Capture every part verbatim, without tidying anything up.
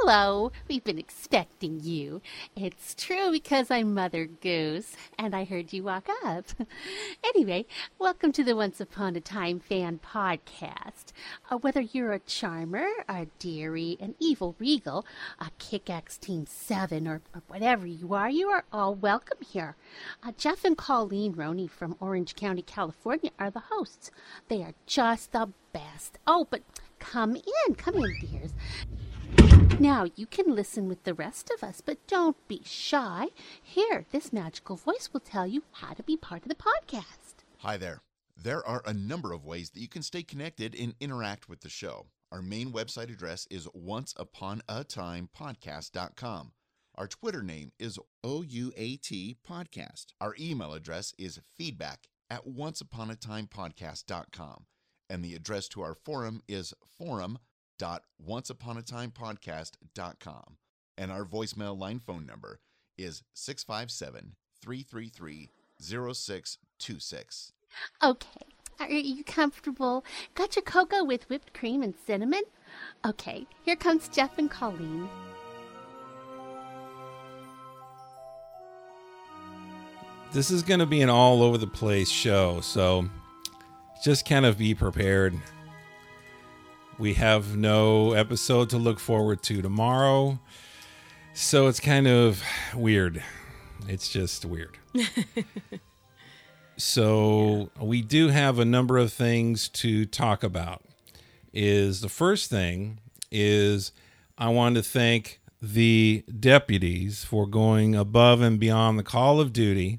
Hello, we've been expecting you. It's true because I'm Mother Goose, and I heard you walk up. Anyway, welcome to the Once Upon a Time fan podcast. Uh, whether you're a charmer, a dearie, an evil regal, a kick-ass Team seven, or, or whatever you are, you are all welcome here. Uh, Jeff and Colleen Roney from Orange County, California are the hosts. They are just the best. Oh, but come in, come in, dears. Now, you can listen with the rest of us, but don't be shy. Here, this magical voice will tell you how to be part of the podcast. Hi there. There are a number of ways that you can stay connected and interact with the show. Our main website address is once upon a time podcast dot com. Our Twitter name is O U A T Podcast. Our email address is feedback at once upon a time podcast dot com. And the address to our forum is forum dot once upon a time podcast dot com. And our voicemail line phone number is six five seven, three three three, zero six two six. Okay, are you comfortable? Got your cocoa with whipped cream and cinnamon? Okay, here comes Jeff and Colleen. This is going to be an all over the place show, so just kind of be prepared. We have no episode to look forward to tomorrow, so it's kind of weird. It's just weird. So yeah. We do have a number of things to talk about. Is the first thing is I want to thank the deputies for going above and beyond the call of duty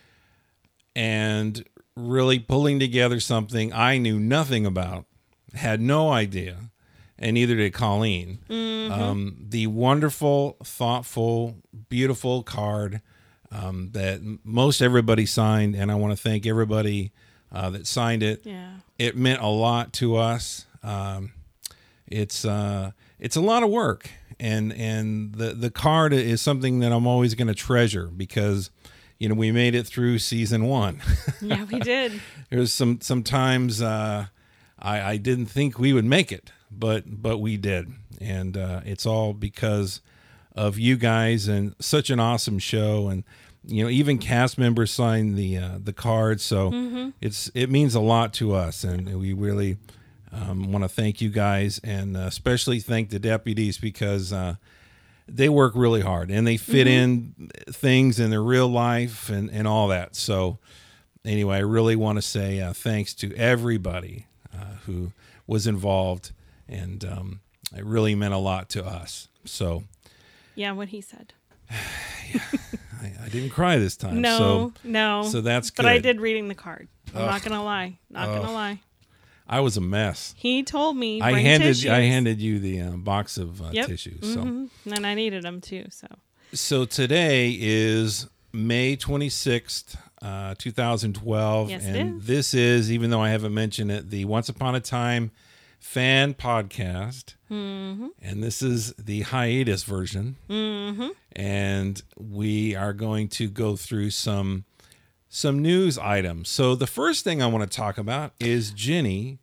and really pulling together something I knew nothing about, had no idea, and neither did Colleen. Mm-hmm. Um, the wonderful, thoughtful, beautiful card um, that most everybody signed, and I want to thank everybody uh, that signed it. Yeah. It meant a lot to us. Um, it's uh, it's a lot of work, and and the the card is something that I'm always going to treasure because, you know, we made it through season one. Yeah, we did. There's some sometimes uh, I, I didn't think we would make it, but but we did, and uh, it's all because of you guys and such an awesome show. And you know, even cast members signed the uh, the card, so mm-hmm. it's it means a lot to us, and we really um, want to thank you guys, and uh, especially thank the deputies because uh, they work really hard and they fit mm-hmm. in things in their real life and, and all that. So anyway, I really want to say uh, thanks to everybody uh, who was involved, and um, it really meant a lot to us. So yeah, what he said. yeah, I, I didn't cry this time. No, so, no. So that's good. But I did reading the card. I'm Ugh. not gonna lie. Not Ugh. gonna lie. I was a mess. He told me. I bring handed tissues. I handed you the uh, box of uh, yep. tissues. Mm-hmm. So and I needed them too. So so today is May twenty-sixth, uh, two thousand twelve, yes, and it is. This is, even though I haven't mentioned it, the Once Upon a Time fan podcast. Mm-hmm. And this is the hiatus version. Mm-hmm. And we are going to go through some some news items. So the first thing I want to talk about is Ginny.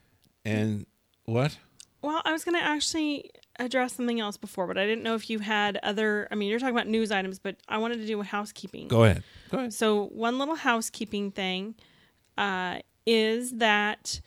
And what? Well, I was going to actually address something else before, but I didn't know if you had other, I mean, you're talking about news items, but I wanted to do housekeeping. Go ahead. Go ahead. So one little housekeeping thing uh, is that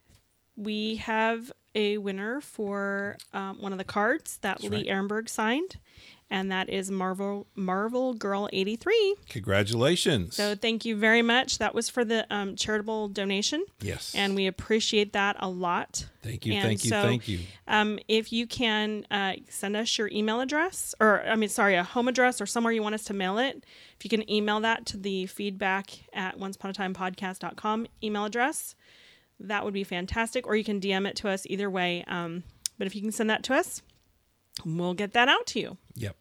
we have a winner for um, one of the cards that That's Lee right. Ehrenberg signed, and that is Marvel Marvel Girl eighty-three. Congratulations. So thank you very much. That was for the um, charitable donation. Yes. And we appreciate that a lot. Thank you, and thank you, so, thank you. Um, if you can uh, send us your email address, or I mean, sorry, a home address or somewhere you want us to mail it, if you can email that to the feedback at once upon a time podcast dot com email address, that would be fantastic. Or you can D M it to us either way. Um, but if you can send that to us, we'll get that out to you. Yep.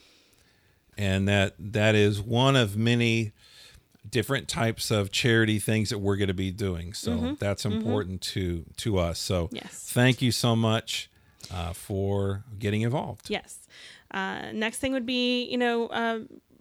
And that that is one of many different types of charity things that we're going to be doing. So mm-hmm. that's important mm-hmm. to to us. So yes. Thank you so much uh, for getting involved. Yes. Uh, next thing would be, you know, uh,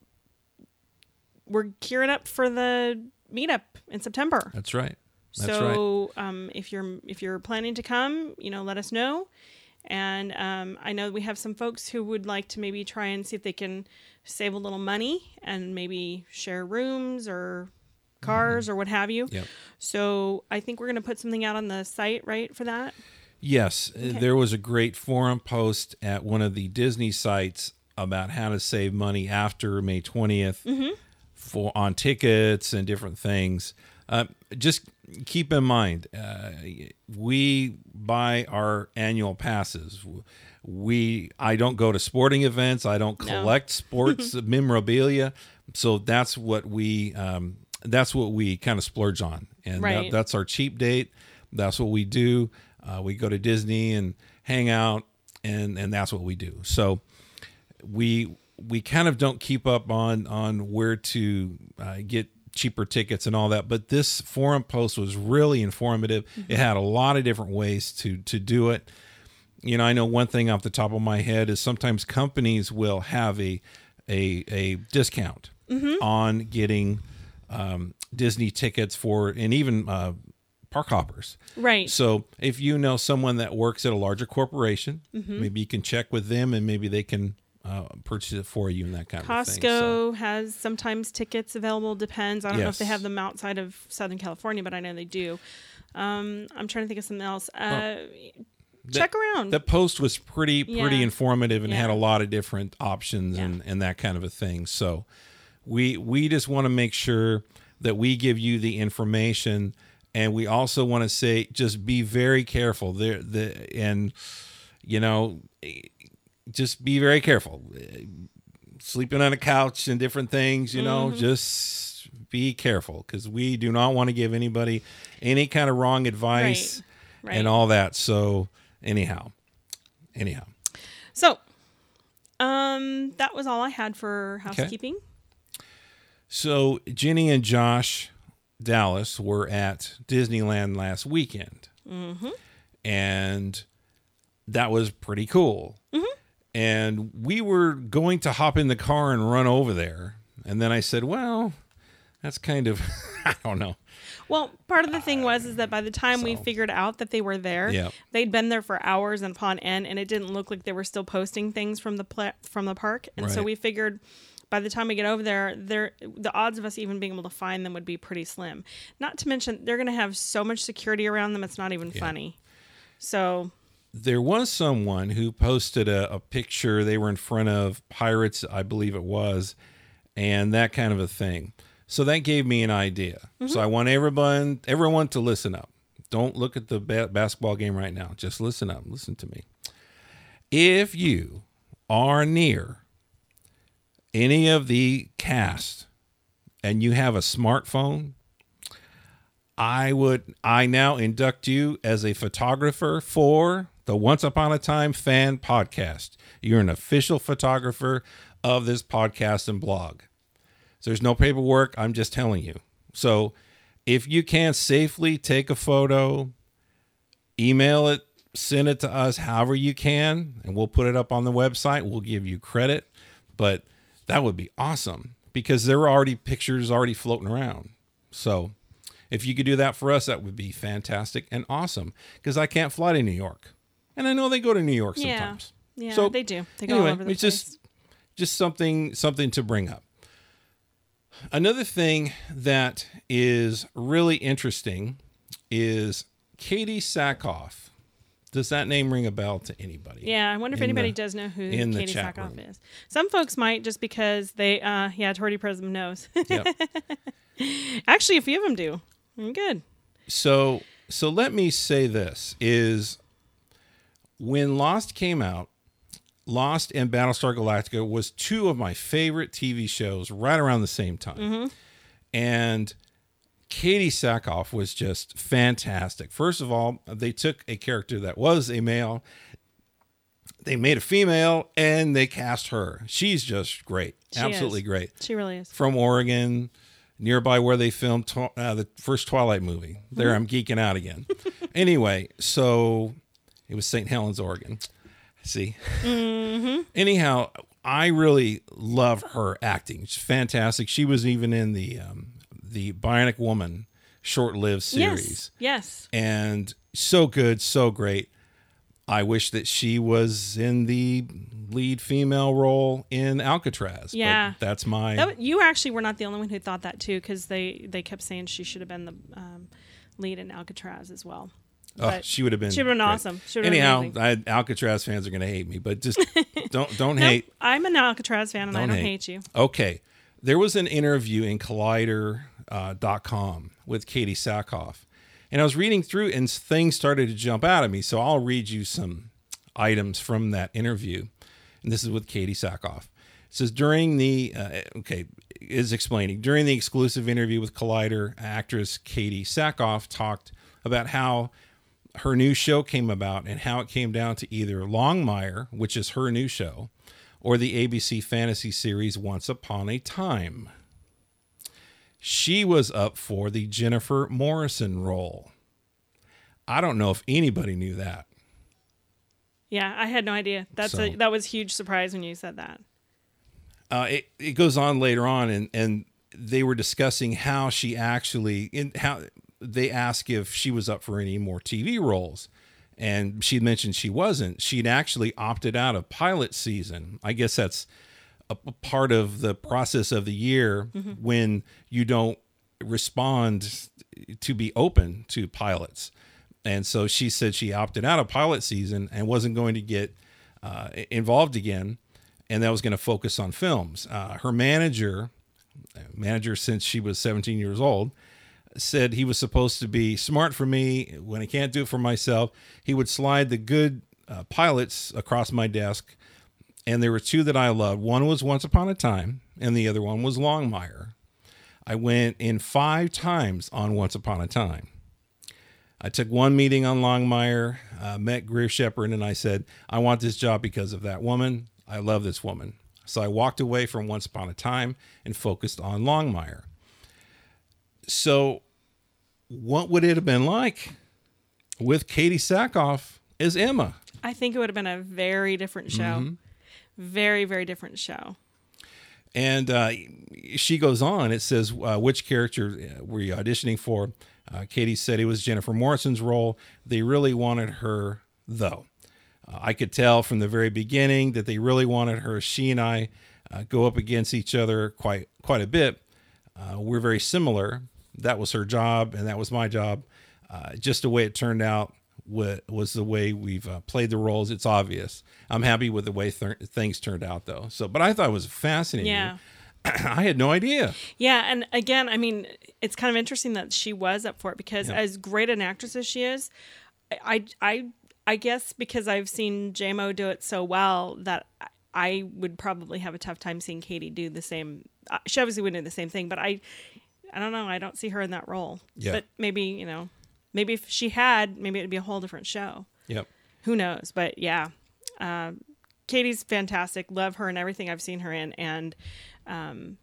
we're gearing up for the meetup in September. That's right. That's so right. um, if you're if you're planning to come, you know, let us know. And um, I know we have some folks who would like to maybe try and see if they can save a little money and maybe share rooms or cars mm-hmm. or what have you. Yep. So I think we're going to put something out on the site, right, for that? Yes. Okay. There was a great forum post at one of the Disney sites about how to save money after May twentieth mm-hmm. for on tickets and different things. Uh, just keep in mind, uh, we buy our annual passes. We I don't go to sporting events. I don't collect no. sports memorabilia. So that's what we um, that's what we kind of splurge on, and right. that, that's our cheap date. That's what we do. Uh, we go to Disney and hang out, and and that's what we do. So we we kind of don't keep up on on where to uh, get cheaper tickets and all that, but this forum post was really informative. Mm-hmm. It had a lot of different ways to to do it. You know, I know one thing off the top of my head is sometimes companies will have a a a discount mm-hmm. on getting um, Disney tickets for, and even uh, park hoppers. Right. So if you know someone that works at a larger corporation, mm-hmm. maybe you can check with them, and maybe they can Uh, purchase it for you and that kind Costco of thing. Costco so. has sometimes tickets available. Depends. I don't yes. know if they have them outside of Southern California, but I know they do. Um, I'm trying to think of something else. Uh, well, check that, around. That post was pretty pretty yeah. informative and yeah. had a lot of different options yeah. and, and that kind of a thing. So we we just want to make sure that we give you the information, and we also want to say just be very careful there. The and you know. Just be very careful. Sleeping on a couch and different things, you know, mm-hmm. just be careful, because we do not want to give anybody any kind of wrong advice right. Right. and all that. So anyhow, anyhow. So um, that was all I had for housekeeping. Okay. So Jenny and Josh Dallas were at Disneyland last weekend. Mm-hmm. And that was pretty cool. Mm-hmm. And we were going to hop in the car and run over there. And then I said, well, that's kind of, I don't know. Well, part of the thing was is that by the time so, we figured out that they were there, yep. they'd been there for hours and upon end, and it didn't look like they were still posting things from the pla- from the park. And right. so we figured by the time we get over there, there the odds of us even being able to find them would be pretty slim. Not to mention, they're going to have so much security around them, it's not even yeah. funny. So... There was someone who posted a, a picture. They were in front of Pirates, I believe it was, and that kind of a thing. So that gave me an idea. Mm-hmm. So I want everyone, everyone to listen up. Don't look at the ba- basketball game right now. Just listen up. Listen to me. If you are near any of the cast and you have a smartphone, I would, I now induct you as a photographer for the Once Upon a Time Fan Podcast. You're an official photographer of this podcast and blog. So there's no paperwork. I'm just telling you. So if you can safely take a photo, email it, send it to us however you can, and we'll put it up on the website. We'll give you credit. But that would be awesome, because there are already pictures already floating around. So if you could do that for us, that would be fantastic and awesome, because I can't fly to New York. And I know they go to New York sometimes. Yeah, yeah so, they do. They go anyway, all over the it's place. just just something something to bring up. Another thing that is really interesting is Katie Sackhoff. Does that name ring a bell to anybody? Yeah, I wonder if anybody the, does know who Katie Sackhoff room. is. Some folks might, just because they, uh, yeah, Torty Prism knows. Yep. Actually, a few of them do. I'm good. So, so let me say this is, when Lost came out, Lost and Battlestar Galactica was two of my favorite T V shows right around the same time. Mm-hmm. And Katie Sackhoff was just fantastic. First of all, they took a character that was a male, they made a female, and they cast her. She's just great. She Absolutely is. great. She really is. From Oregon, nearby where they filmed tw- uh, the first Twilight movie. There, mm-hmm. I'm geeking out again. Anyway, so it was Saint Helens, Oregon. See? Mm-hmm. Anyhow, I really love her acting. She's fantastic. She was even in the um, the Bionic Woman short-lived series. Yes. Yes. And so good, so great. I wish that she was in the lead female role in Alcatraz. Yeah. But that's my... That, you actually were not the only one who thought that, too, because they, they kept saying she should have been the um, lead in Alcatraz as well. Oh, But she would have been. She would have been great. awesome. She would have Anyhow, been amazing. I, Alcatraz fans are going to hate me, but just don't don't Nope, hate. I'm an Alcatraz fan, and Don't I don't hate. hate, you. Okay, there was an interview in Collider dot com uh, with Katie Sackhoff, and I was reading through, and things started to jump out at me. So I'll read you some items from that interview, and this is with Katie Sackhoff. It says during the uh, okay is explaining during the exclusive interview with Collider, actress Katie Sackhoff talked about how her new show came about and how it came down to either Longmire, which is her new show, or the A B C fantasy series Once Upon a Time. She was up for the Jennifer Morrison role. I don't know if anybody knew that. Yeah, I had no idea. That's So- a, that was a huge surprise when you said that. Uh, it, it goes on later on, and, and they were discussing how she actually, in how they asked if she was up for any more T V roles. And she mentioned she wasn't. She'd actually opted out of pilot season. I guess that's a, a part of the process of the year mm-hmm. when you don't respond to be open to pilots. And so she said she opted out of pilot season and wasn't going to get uh, involved again. And that was going to focus on films. Uh, her manager, manager since she was seventeen years old, said he was supposed to be smart for me. When I can't do it for myself, he would slide the good uh, pilots across my desk. And there were two that I loved. One was Once Upon a Time, and the other one was Longmire. I went in five times on Once Upon a Time. I took one meeting on Longmire, uh, met Greer Shepard, and I said, I want this job because of that woman. I love this woman. So I walked away from Once Upon a Time and focused on Longmire. So what would it have been like with Katie Sackhoff as Emma? I think it would have been a very different show. Mm-hmm. Very, very different show. And uh, she goes on. It says, uh, which character were you auditioning for? Uh, Katie said it was Jennifer Morrison's role. They really wanted her, though. Uh, I could tell from the very beginning that they really wanted her. She and I uh, go up against each other quite quite a bit. Uh, we're very similar. That was her job, and that was my job. Uh, just the way it turned out wa- was the way we've uh, played the roles. It's obvious. I'm happy with the way th- things turned out, though. So, but I thought it was fascinating. Yeah. I had no idea. Yeah, and again, I mean, it's kind of interesting that she was up for it because Yeah. as great an actress as she is, I, I, I guess because I've seen J M O do it so well that I would probably have a tough time seeing Katie do the same. uh, She obviously wouldn't do the same thing, but I, I don't know. I don't see her in that role. Yeah. But maybe, you know, maybe if she had, maybe it'd be a whole different show. Yep. Who knows? But yeah, uh, Katie's fantastic. Love her and everything I've seen her in, and um,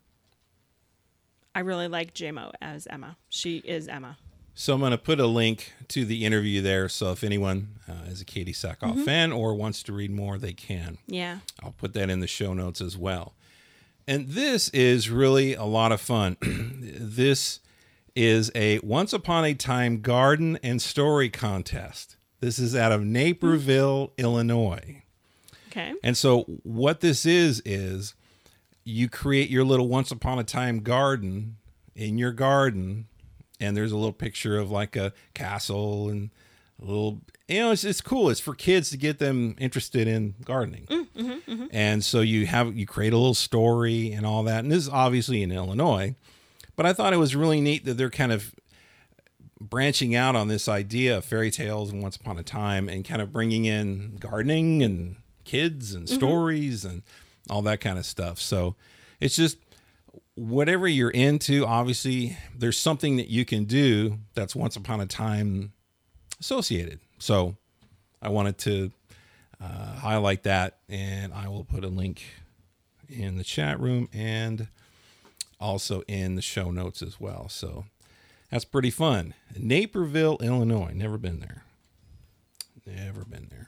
I really like J M O as Emma. She is Emma. So I'm going to put a link to the interview there. So if anyone uh, is a Katie Sackhoff Mm-hmm. fan or wants to read more, they can. Yeah. I'll put that in the show notes as well. And this is really a lot of fun. This is a Once Upon a Time garden and story contest. This is out of Naperville, Illinois. Okay. And so what this is, is you create your little Once Upon a Time garden in your garden. And there's a little picture of like a castle and a little, you know, it's, it's cool. It's for kids to get them interested in gardening. Mm, mm-hmm, mm-hmm. And so you have, you create a little story and all that. And this is obviously in Illinois, but I thought it was really neat that they're kind of branching out on this idea of fairy tales and Once Upon a Time and kind of bringing in gardening and kids and stories mm-hmm. and all that kind of stuff. So it's just, whatever you're into, obviously there's something that you can do that's Once Upon a Time associated. So I wanted to uh, highlight that, and I will put a link in the chat room and also in the show notes as well. So that's pretty fun. Naperville, Illinois. Never been there. Never been there.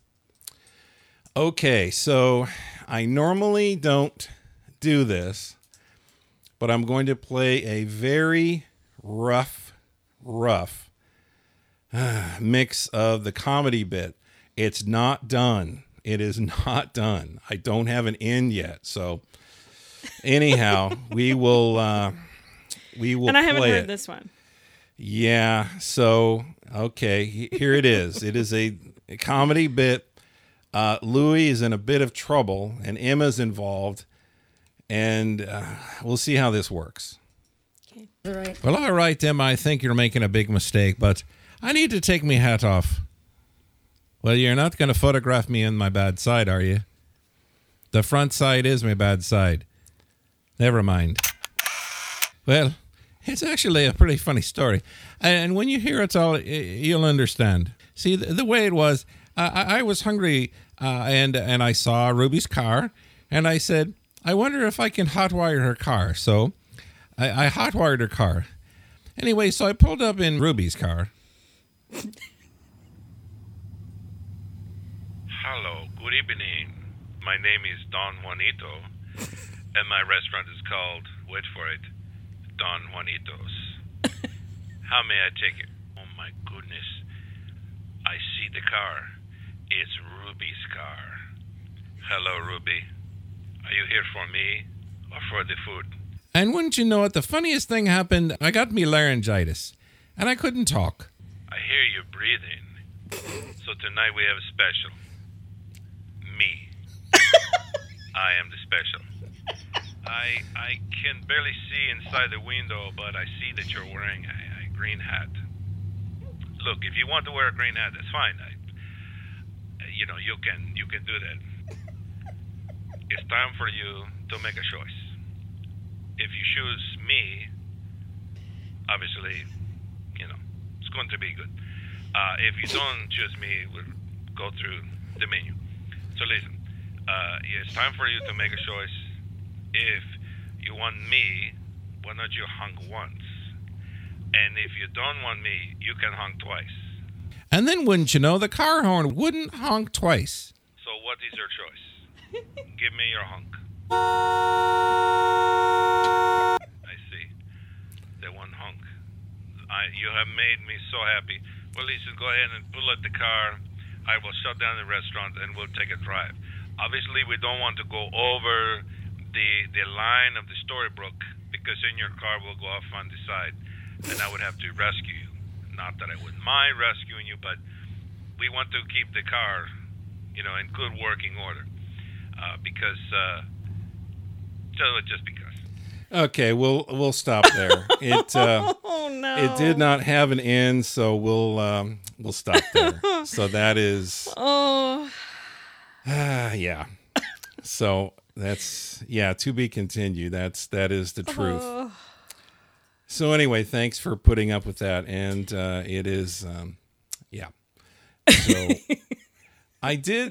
Okay, so I normally don't do this, but I'm going to play a very rough, rough uh, mix of the comedy bit. It's not done. It is not done. I don't have an end yet. So anyhow, we will uh, we will. And I haven't play heard it. this one. Yeah. So okay, here it is. It is a, a comedy bit. Uh, Louis is in a bit of trouble, and Emma's involved, and uh, we'll see how this works. Okay. All right. Well, all right, Emma. I think you're making a big mistake, but I need to take my hat off. Well, you're not going to photograph me on my bad side, are you? The front side is my bad side. Never mind. Well, it's actually a pretty funny story. And when you hear it all, you'll understand. See, the, the way it was, I, I was hungry uh, and, and I saw Ruby's car. And I said, I wonder if I can hotwire her car. So I, I hotwired her car. Anyway, so I pulled up in Ruby's car. Hello, good evening. My name is Don Juanito, and my restaurant is called, wait for it, Don Juanito's. How may I take it? Oh my goodness. I see the car. It's Ruby's car. Hello, Ruby. Are you here for me or for the food? And wouldn't you know it, the funniest thing happened. I got me laryngitis, and I couldn't talk. I hear you breathing. So tonight we have a special. Me. I am the special. I I can barely see inside the window, but I see that you're wearing a, a green hat. Look, if you want to wear a green hat, that's fine. I, you know, you can you can do that. It's time for you to make a choice. If you choose me, obviously, you know, it's going to be good. Uh, if you don't choose me, we'll go through the menu. So listen, uh, it's time for you to make a choice. If you want me, why not you honk once? And if you don't want me, you can honk twice. And then wouldn't you know, the car horn wouldn't honk twice. So what is your choice? Give me your honk. I see. The one honk. I, you have made me so happy. Well, listen, go ahead and pull out the car. I will shut down the restaurant and we'll take a drive. Obviously, we don't want to go over the the line of the Storybook because in your car will go off on the side and I would have to rescue you. Not that I wouldn't mind rescuing you, but we want to keep the car, you know, in good working order uh, because, uh, just because. Okay, we'll we'll stop there. It uh, Oh no! it did not have an end, so we'll um, we'll stop there. So that is Oh. uh, yeah. So that's yeah to be continued. That's that is the truth. Oh. So anyway, thanks for putting up with that, and uh, it is um, yeah. So I did.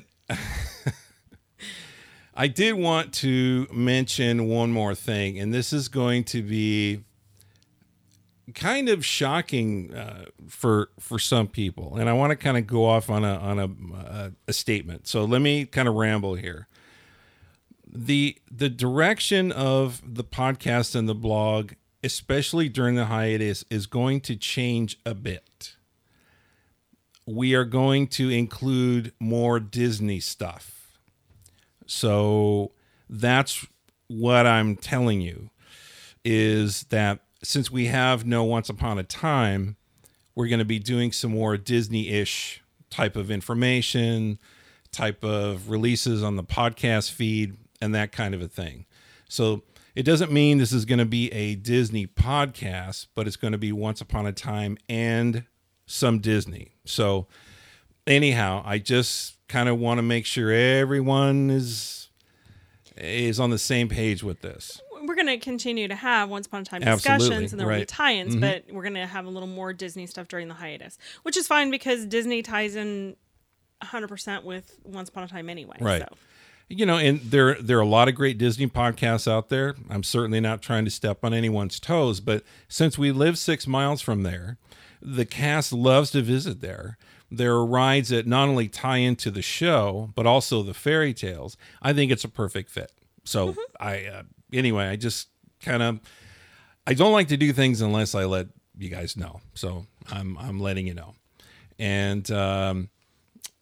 I did want to mention one more thing, and this is going to be kind of shocking uh, for for some people, and I want to kind of go off on a on a, a, a statement. So let me kind of ramble here. the The direction of the podcast and the blog, especially during the hiatus, is going to change a bit. We are going to include more Disney stuff. So that's what I'm telling you, is that since we have no Once Upon a Time, we're going to be doing some more Disney-ish type of information, type of releases on the podcast feed, and that kind of a thing. So it doesn't mean this is going to be a Disney podcast, but it's going to be Once Upon a Time and some Disney. So anyhow, I just kind of want to make sure everyone is is on the same page with this. We're going to continue to have Once Upon a Time Absolutely, discussions, and there will be right. tie-ins, Mhm. but we're going to have a little more Disney stuff during the hiatus, which is fine because Disney ties in one hundred percent with Once Upon a Time anyway. Right. So. You know, and there there are a lot of great Disney podcasts out there. I'm certainly not trying to step on anyone's toes, but since we live six miles from there, the cast loves to visit there. There are rides that not only tie into the show, but also the fairy tales. I think it's a perfect fit. So mm-hmm. I, uh, anyway, I just kind of, I don't like to do things unless I let you guys know. So I'm, I'm letting you know. And, um,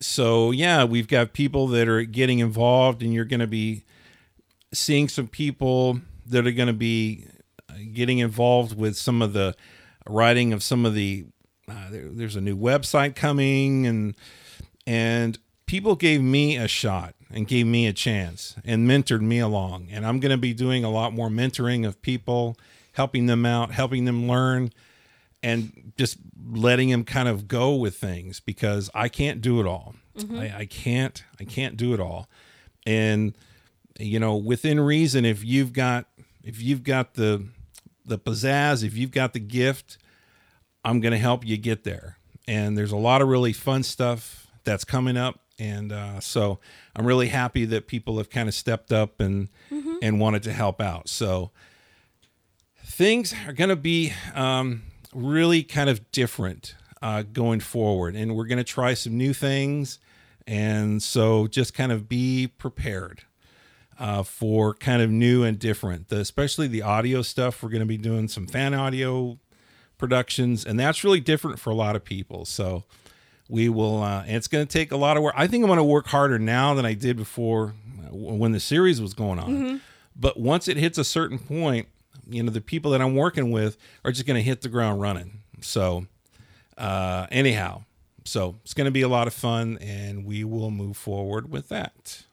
so yeah, we've got people that are getting involved, and you're going to be seeing some people that are going to be getting involved with some of the writing of some of the, uh, there, there's a new website coming, and, and people gave me a shot and gave me a chance and mentored me along. And I'm going to be doing a lot more mentoring of people, helping them out, helping them learn, and just letting them kind of go with things, because I can't do it all. Mm-hmm. I, I can't, I can't do it all. And, you know, within reason, if you've got, if you've got the, the pizzazz, if you've got the gift, I'm going to help you get there. And there's a lot of really fun stuff that's coming up. And, uh, so I'm really happy that people have kind of stepped up and, mm-hmm. and wanted to help out. So things are going to be, um, really kind of different, uh, going forward. And we're going to try some new things. And so just kind of be prepared. Uh, for kind of new and different, the, especially the audio stuff. We're going to be doing some fan audio productions, and that's really different for a lot of people. So we will, uh, and it's going to take a lot of work. I think I'm going to work harder now than I did before when the series was going on. Mm-hmm. But once it hits a certain point, you know, the people that I'm working with are just going to hit the ground running. So uh, anyhow, so it's going to be a lot of fun, and we will move forward with that.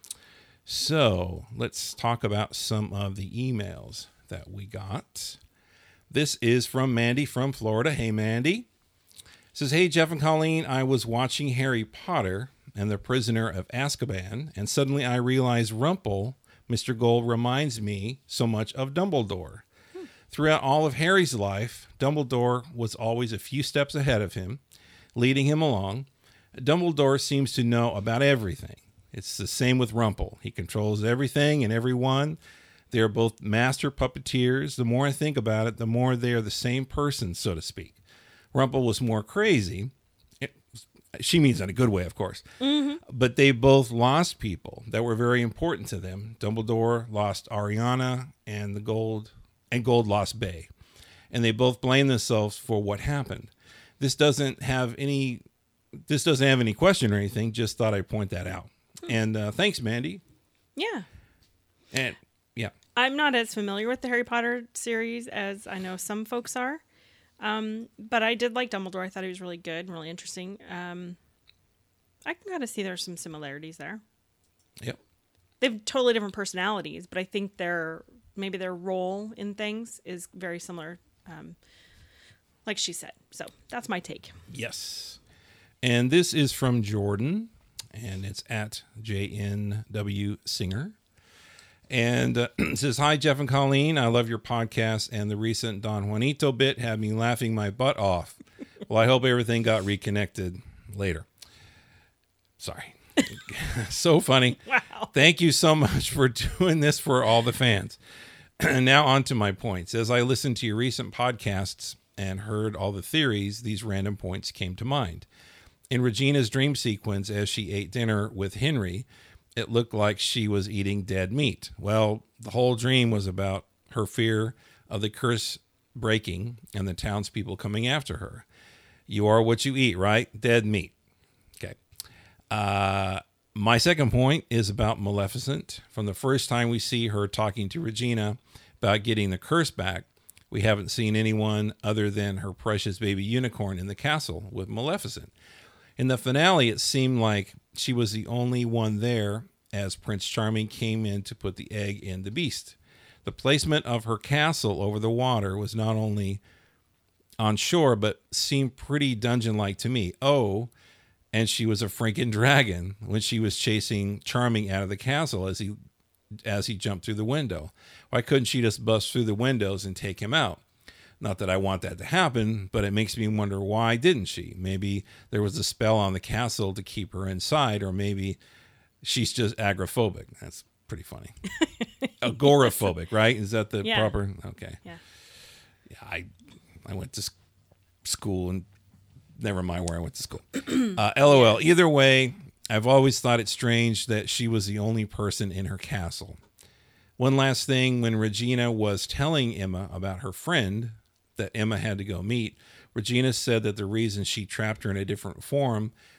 So let's talk about some of the emails that we got. This is from Mandy from Florida. Hey, Mandy. It says, hey, Jeff and Colleen, I was watching Harry Potter and the Prisoner of Azkaban, and suddenly I realized Rumple, Mister Gold, reminds me so much of Dumbledore. Hmm. Throughout all of Harry's life, Dumbledore was always a few steps ahead of him, leading him along. Dumbledore seems to know about everything. It's the same with Rumple. He controls everything and everyone. They are both master puppeteers. The more I think about it, the more they are the same person, so to speak. Rumple was more crazy. It, she means in a good way, of course. Mm-hmm. But they both lost people that were very important to them. Dumbledore lost Ariana, and the Gold and Gold lost Bay. And they both blame themselves for what happened. This doesn't have any this doesn't have any question or anything. Just thought I'd point that out. And uh, thanks, Mandy. Yeah. And yeah. I'm not as familiar with the Harry Potter series as I know some folks are. Um, but I did like Dumbledore. I thought he was really good and really interesting. Um, I can kind of see there's some similarities there. Yep. They have totally different personalities, but I think their maybe their role in things is very similar, um, like she said. So that's my take. Yes. And this is from Jordan. And it's at J N W Singer. And uh, it says, hi, Jeff and Colleen. I love your podcast, and the recent Don Juanito bit had me laughing my butt off. Well, I hope everything got reconnected later. Sorry. So funny. Wow. Thank you so much for doing this for all the fans. And now on to my points. As I listened to your recent podcasts and heard all the theories, these random points came to mind. In Regina's dream sequence, as she ate dinner with Henry, it looked like she was eating dead meat. Well, the whole dream was about her fear of the curse breaking and the townspeople coming after her. You are what you eat, right? Dead meat. Okay. Uh, my second point is about Maleficent. From the first time we see her talking to Regina about getting the curse back, we haven't seen anyone other than her precious baby unicorn in the castle with Maleficent. In the finale, it seemed like she was the only one there as Prince Charming came in to put the egg in the beast. The placement of her castle over the water was not only on shore, but seemed pretty dungeon-like to me. Oh, and she was a freaking dragon when she was chasing Charming out of the castle as he as he jumped through the window. Why couldn't she just bust through the windows and take him out? Not that I want that to happen, but it makes me wonder, why didn't she? Maybe there was a spell on the castle to keep her inside, or maybe she's just agoraphobic. That's pretty funny. Agoraphobic, right? Is that the Yeah. proper? Okay. Yeah. Yeah, I I went to s- school and never mind where I went to school. Uh, LOL. Either way, I've always thought it strange that she was the only person in her castle. One last thing, when Regina was telling Emma about her friend that Emma had to go meet, Regina said that the reason she trapped her in a different form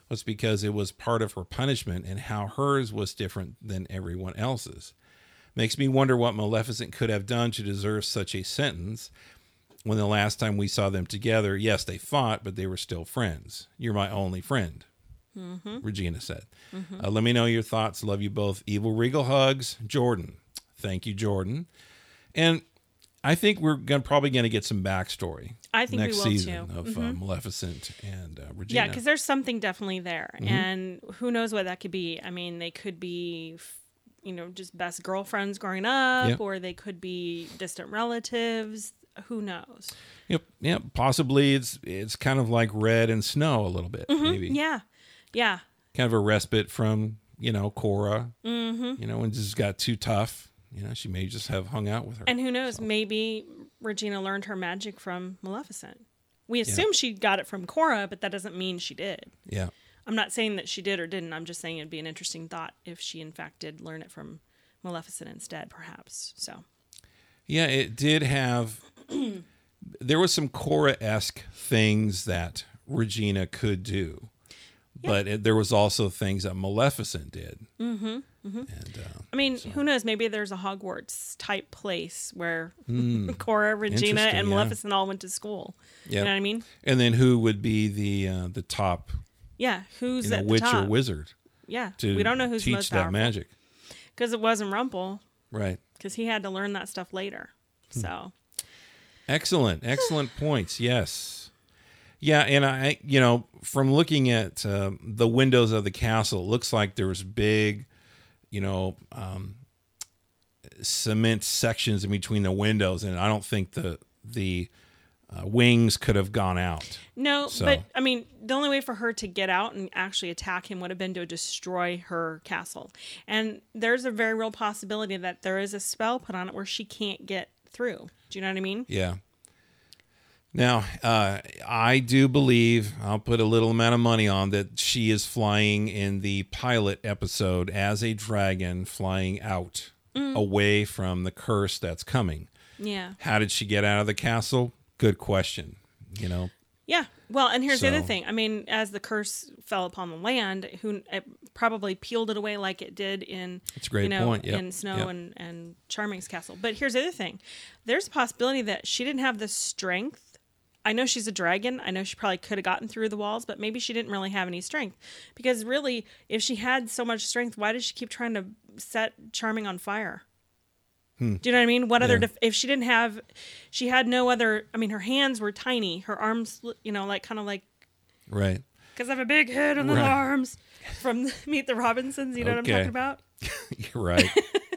was because it was part of her punishment and how hers was different than everyone else's. Makes me wonder what Maleficent could have done to deserve such a sentence when the last time we saw them together, yes, they fought, but they were still friends. You're my only friend, mm-hmm. Regina said. Mm-hmm. Uh, let me know your thoughts. Love you both. Evil Regal hugs, Jordan. Thank you, Jordan. And I think we're gonna, probably going to get some backstory I think next we will season too. of Mm-hmm. uh, Maleficent and uh, Regina. Yeah, because there's something definitely there. Mm-hmm. And who knows what that could be. I mean, they could be, you know, just best girlfriends growing up, Yep. or they could be distant relatives. Who knows? Yep, yep. Possibly it's it's kind of like Red and Snow a little bit, Mm-hmm. maybe. Yeah, yeah. Kind of a respite from, you know, Cora. Mm-hmm. You know, when just got too tough, you know, she may just have hung out with her. And who knows? So. Maybe Regina learned her magic from Maleficent. We assume yeah. she got it from Cora, but that doesn't mean she did. Yeah. I'm not saying that she did or didn't. I'm just saying it'd be an interesting thought if she, in fact, did learn it from Maleficent instead, perhaps. So. Yeah, it did have... there was some Cora-esque things that Regina could do. Yeah. But it, there was also things that Maleficent did. Mm-hmm. Mm-hmm. And, uh, I mean, so. who knows? Maybe there's a Hogwarts type place where mm. Cora, Regina, and yeah. Maleficent all went to school. Yep. You know what I mean? And then who would be the uh, the top? Yeah, who's you know, at witch the top? or wizard? Yeah, to we don't know who's teach most that powerful. magic. Because it wasn't Rumple. Right. Because he had to learn that stuff later. Hmm. So. Excellent, excellent points. Yes. Yeah, and I, you know, from looking at uh, the windows of the castle, it looks like there was big, you know, um, cement sections in between the windows, and I don't think the the uh, wings could have gone out. No, so. but I mean, the only way for her to get out and actually attack him would have been to destroy her castle, and there's a very real possibility that there is a spell put on it where she can't get through. Do you know what I mean? Yeah. Now, uh, I do believe, I'll put a little amount of money on that she is flying in the pilot episode as a dragon flying out mm. away from the curse that's coming. Yeah. How did she get out of the castle? Good question, you know? Yeah. Well, and here's so, the other thing. I mean, as the curse fell upon the land, who it probably peeled it away like it did in, that's a great you know, point. Yep. in Snow yep. and, and Charming's castle. But here's the other thing. There's a possibility that she didn't have the strength. I know she's a dragon. I know she probably could have gotten through the walls, but maybe she didn't really have any strength. Because really, if she had so much strength, why did she keep trying to set Charming on fire? Hmm. Do you know what I mean? What yeah. other, def- if she didn't have, she had no other, I mean, her hands were tiny. Her arms, you know, like kind of like. Right. Because I have a big head and little right. arms from Meet the Robinsons. You know okay. what I'm talking about? You're right.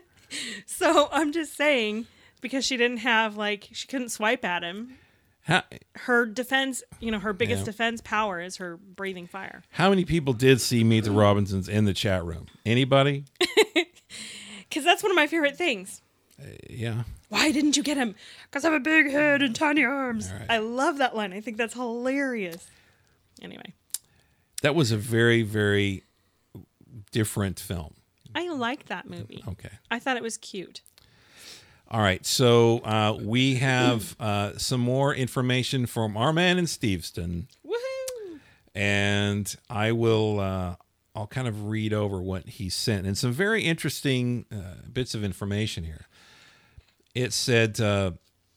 So I'm just saying, because she didn't have, like, she couldn't swipe at him. How, her defense, you know, her biggest yeah. defense power is her breathing fire. How many people did see Meet the Robinsons in the chat room? Anybody? Because that's one of my favorite things. Uh, yeah. Why didn't you get him? Because I have a big head and tiny arms. Right. I love that line. I think that's hilarious. Anyway. That was a very, very different film. I liked that movie. Okay. I thought it was cute. All right, so uh, we have uh, some more information from our man in Steveston. Woohoo! And I will, uh, I'll kind of read over what he sent. And some very interesting uh, bits of information here. It said uh,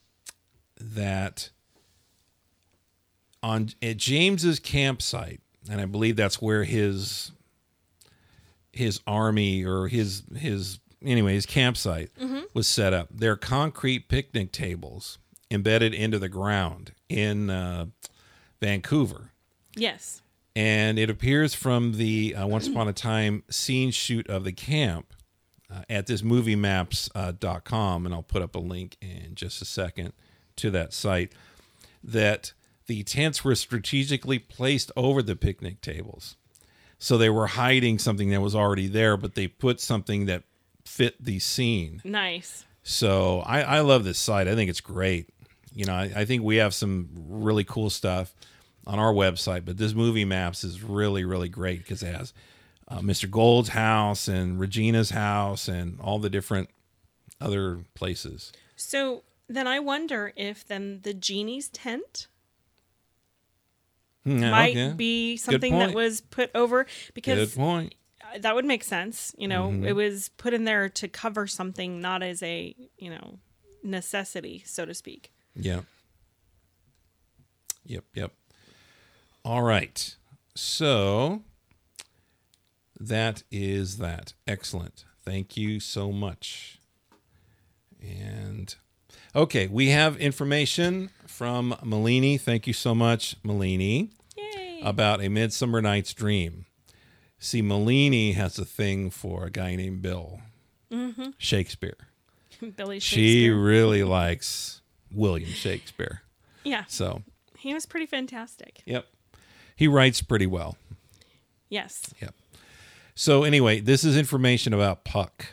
that on at James's campsite, and I believe that's where his his army or his his anyway his campsite mm-hmm. was set up. There are concrete picnic tables embedded into the ground in uh, Vancouver. Yes. And it appears from the uh, Once Upon a Time scene shoot of the camp uh, at this movie maps dot com, and I'll put up a link in just a second to that site, that the tents were strategically placed over the picnic tables. So they were hiding something that was already there, but they put something that fit the scene. Nice. So I, I love this site. I think it's great. You know, I, I think we have some really cool stuff on our website, but this movie maps is really, really great because it has uh, Mister Gold's house and Regina's house and all the different other places. So then I wonder if then the genie's tent Yeah, might okay. be something that point. was put over because Good point. that would make sense. You know, Mm-hmm. it was put in there to cover something, not as a, you know, necessity, so to speak. Yeah. Yep, yep. All right. So that is that. Excellent. Thank you so much. And okay, we have information from Malini. Thank you so much, Malini, Yay. about A Midsummer Night's Dream. See, Malini has a thing for a guy named Bill Mm-hmm. Shakespeare. Billy She Shakespeare. really likes William Shakespeare. Yeah, So, he was pretty fantastic. yep. He writes pretty well. Yes. Yep. So anyway, this is information about Puck.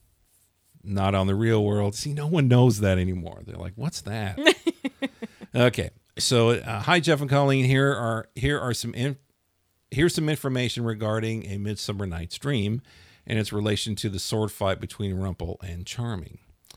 Not on the real world. See, no one knows that anymore. They're like, "What's that?" Okay. So, uh, hi Jeff and Colleen. Here are here are some in, here's some information regarding A Midsummer Night's Dream and its relation to the sword fight between Rumple and Charming.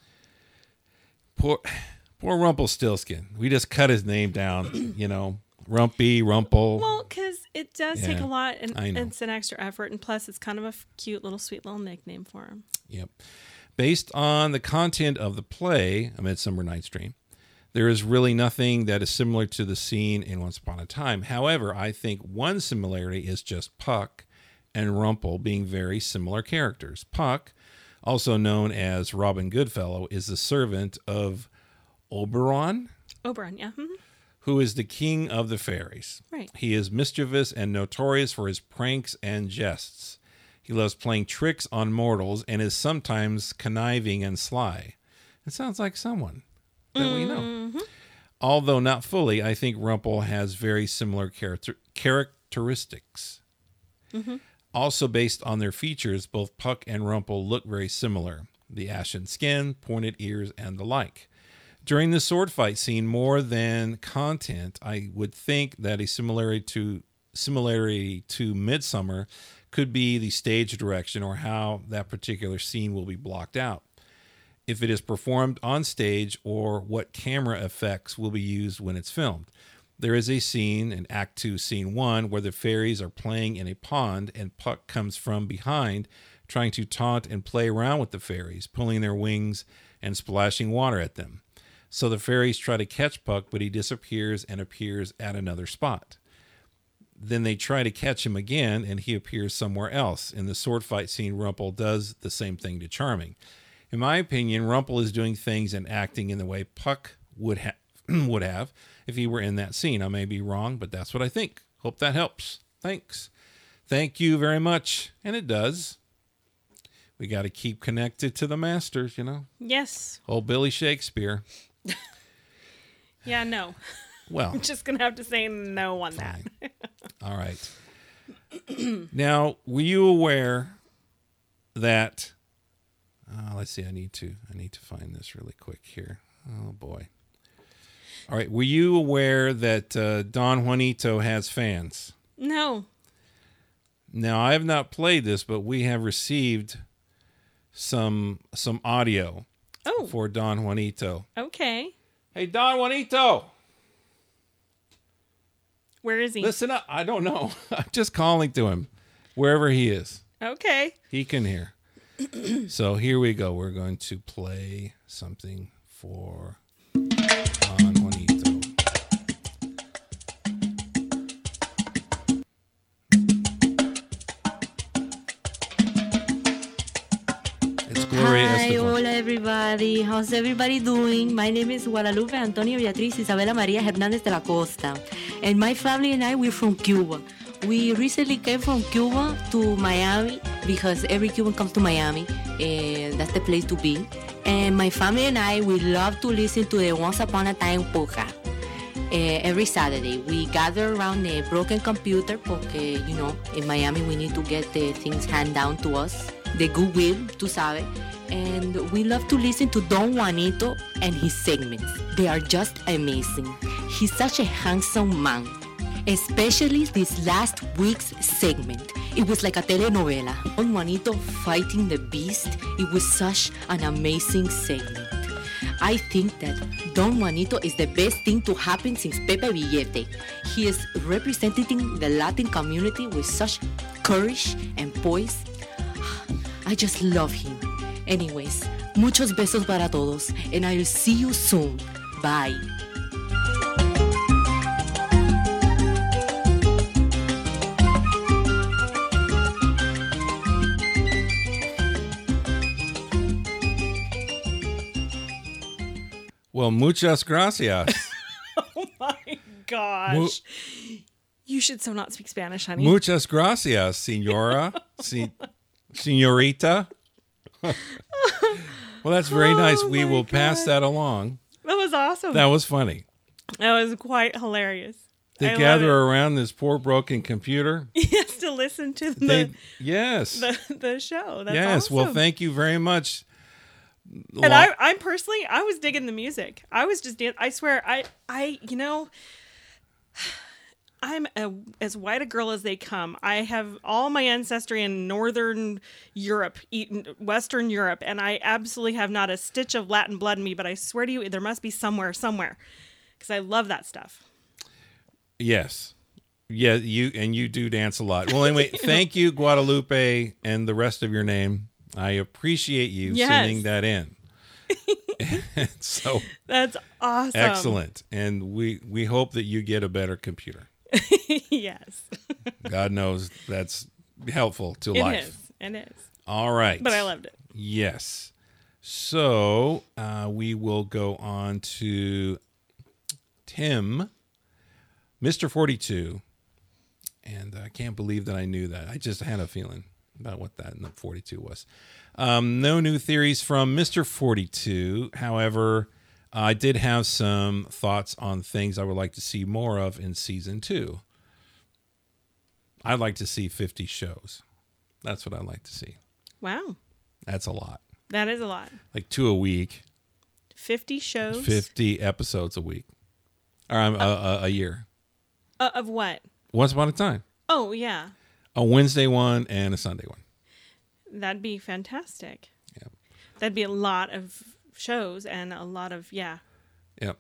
Poor poor Rumpelstiltskin. We just cut his name down, you know. Rumpy, Rumple. Well, because it does take Yeah, a lot, and I know. it's an extra effort, and plus, it's kind of a f- cute little, sweet little nickname for him. Yep. Based on the content of the play, A Midsummer Night's Dream, there is really nothing that is similar to the scene in Once Upon a Time. However, I think one similarity is just Puck and Rumple being very similar characters. Puck, also known as Robin Goodfellow, is the servant of Oberon, Oberon, yeah. Mhm. who is the king of the fairies. Right. He is mischievous and notorious for his pranks and jests. He loves playing tricks on mortals and is sometimes conniving and sly. It sounds like someone that we know. Although not fully, I think Rumple has very similar character- characteristics. Also based on their features, both Puck and Rumple look very similar. The ashen skin, pointed ears, and the like. During the sword fight scene, more than content, I would think that a similarity to similarity to Midsummer could be the stage direction or how that particular scene will be blocked out. If it is performed on stage or what camera effects will be used when it's filmed. There is a scene in Act two, Scene one, where the fairies are playing in a pond and Puck comes from behind, trying to taunt and play around with the fairies, pulling their wings and splashing water at them. So the fairies try to catch Puck, but he disappears and appears at another spot. Then they try to catch him again, and he appears somewhere else. In the sword fight scene, Rumple does the same thing to Charming. In my opinion, Rumple is doing things and acting in the way Puck would, ha- would have if he were in that scene. I may be wrong, but that's what I think. Hope that helps. Thanks. Thank you very much. And it does. We got to keep connected to the masters, you know. Yes. Old Billy Shakespeare. Yeah, no. Well, I'm just going to have to say no on that. all right. Now, were you aware that uh, let's see, I need to I need to find this really quick here. Oh boy. All right, were you aware that uh, Don Juanito has fans? No. Now, I have not played this, but we have received some some audio Oh, for Don Juanito. okay. Hey, Don Juanito, Where is he? listen up. I don't know. I'm just calling to him wherever he is. Okay. He can hear. So here we go. We're going to play something for Don Juanito. It's Gloria Hi, Estefan. hola everybody. How's everybody doing? My name is Guadalupe Antonio Beatriz Isabela Maria Hernández de la Costa. And my family and I, we're from Cuba. We recently came from Cuba to Miami because every Cuban comes to Miami. And that's the place to be. And my family and I, we love to listen to the Once Upon a Time podcast. Uh, every Saturday, we gather around a broken computer porque, you know, in Miami we need to get the things handed down to us. The goodwill, tú sabes. And we love to listen to Don Juanito and his segments. They are just amazing. He's such a handsome man. Especially this last week's segment. It was like a telenovela. Don Juanito fighting the beast. It was such an amazing segment. I think that Don Juanito is the best thing to happen since Pepe Villete. He is representing the Latin community with such courage and poise. I just love him. Anyways, muchos besos para todos, and I'll see you soon. Bye. Well, muchas gracias. Oh my gosh. Mu- You should so not speak Spanish, honey. Muchas gracias, senora. Se- senorita. Well, that's very Oh, nice. We my will pass God. that along. That was awesome. That was funny. That was quite hilarious. They I love gather it. around this poor broken computer. Yes, to listen to the They, yes. the, the show. That's yes. awesome. Well, thank you very much. And I, I personally, I was digging the music. I was just, dan- I swear, I, I, you know, I'm a, as white a girl as they come. I have all my ancestry in Northern Europe, eaten Western Europe, and I absolutely have not a stitch of Latin blood in me. But I swear to you, there must be somewhere, somewhere, because I love that stuff. Yes. Yeah, you and you do dance a lot. Well, anyway, thank you, Guadalupe, and the rest of your name. I appreciate you Yes. sending that in. So That's awesome. excellent. And we we hope that you get a better computer. Yes, God knows that's helpful to it life. is. It is. All right. But I loved it. Yes. So uh, we will go on to Tim, Mister forty-two. And I can't believe that I knew that. I just had a feeling about what that forty-two was. Um, no new theories from Mister forty-two. However, I did have some thoughts on things I would like to see more of in season two. I'd like to see fifty shows. That's what I'd like to see. Wow, That's a lot. that is a lot. Like two a week, Fifty shows. fifty episodes a week, or um, a, a, a year. Uh, of what? Once upon a time, Oh yeah, a Wednesday one and a Sunday one. that'd be fantastic. Yep. That'd be a lot of shows and a lot of yeah. Yep.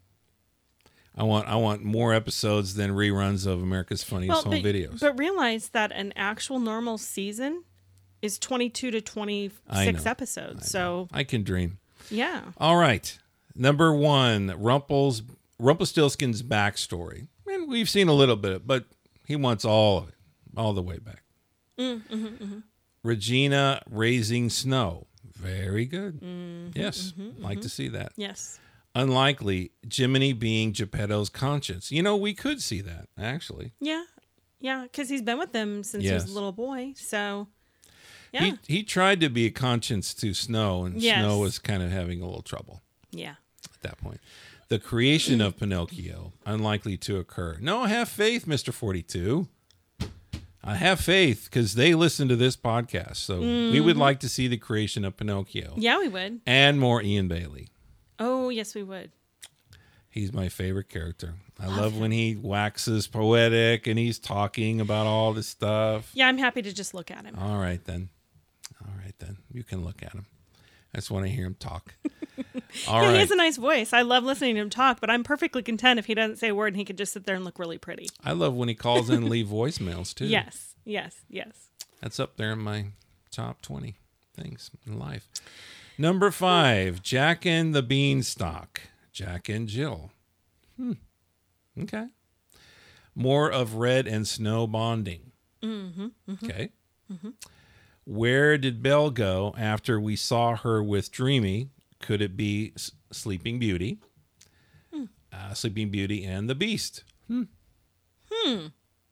I want I want more episodes than reruns of America's Funniest Home but, Videos. but realize that an actual normal season is twenty-two to I twenty-six know. episodes. So I can dream. yeah, All right. Number one, Rumpel's Rumpelstiltskin's backstory. And we've seen a little bit, but he wants all of it, all the way back. mm, mm-hmm, mm-hmm. Regina raising snow. Very good. Mm-hmm, yes. mm-hmm, like mm-hmm. to see that. Yes. Unlikely, Jiminy being Geppetto's conscience. You know, we could see that, actually. Yeah, yeah, because he's been with them since he Yes. was a little boy. So yeah, He he tried to be a conscience to Snow, and Yes. Snow was kind of having a little trouble yeah. at that point. The creation of Pinocchio, unlikely to occur. No, have faith, Mister forty-two. I have faith because they listen to this podcast. So we would like to see the creation of Pinocchio Yeah, we would. and more Ian Bailey. Oh, yes, we would. He's my favorite character. I love when he waxes poetic and he's talking about all this stuff. Yeah, I'm happy to just look at him. All right, then. All right, then. You can look at him. I just want to hear him talk. All yeah, right. he has a nice voice. I love listening to him talk, but I'm perfectly content if he doesn't say a word and he could just sit there and look really pretty. I love when he calls in and leave voicemails, too. Yes, yes, yes. That's up there in my top twenty things in life. Number five, Jack and the Beanstalk. Jack and Jill. Hmm. Okay. More of Red and Snow bonding. Mm-hmm, mm-hmm. Okay. Mm-hmm. Where did Belle go after we saw her with Dreamy? Could it be S- Sleeping Beauty? Hmm. Uh, Sleeping Beauty and the Beast. Hmm. Hmm.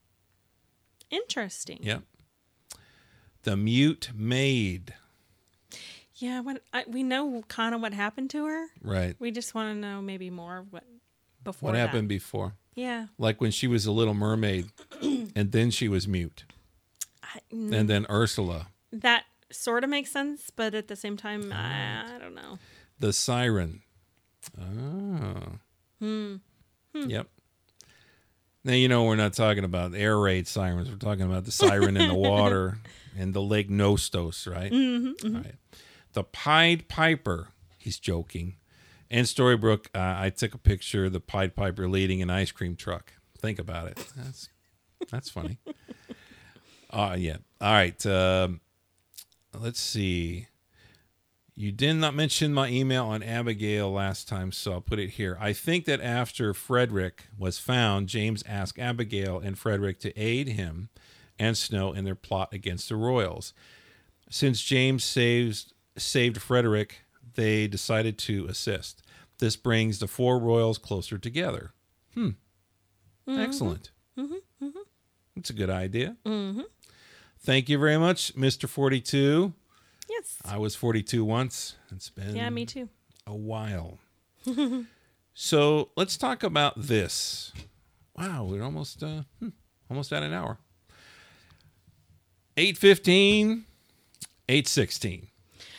Interesting. Yep. The Mute Maid. Yeah, what I, we know kind of what happened to her. Right. We just want to know maybe more of what before What that. happened before? Yeah. Like when she was a little mermaid and then she was mute. I, And then Ursula, that sort of makes sense, but at the same time, I, I don't know. the siren. Oh. Hmm. Hmm. Yep. Now, you know, we're not talking about air raid sirens. We're talking about the siren in the water and the Lake Nostos, right? Mm-hmm, mm-hmm. All right. The Pied Piper, he's joking, In Storybrooke, uh, I took a picture of the Pied Piper leading an ice cream truck. Think about it. That's that's funny. Uh, yeah. All right. Um, let's see. You did not mention my email on Abigail last time, so I'll put it here. I think that after Frederick was found, James asked Abigail and Frederick to aid him and Snow in their plot against the royals. Since James saves, saved Frederick, they decided to assist. This brings the four royals closer together. Hmm. Mm-hmm. Excellent. Mm-hmm. Mm-hmm. That's a good idea. Mm-hmm. Thank you very much, Mister forty-two. Yes. I was forty-two once. It's been yeah, me too. a while. So let's talk about this. Wow, we're almost uh, hmm, almost at an hour. eight fifteen, eight sixteen.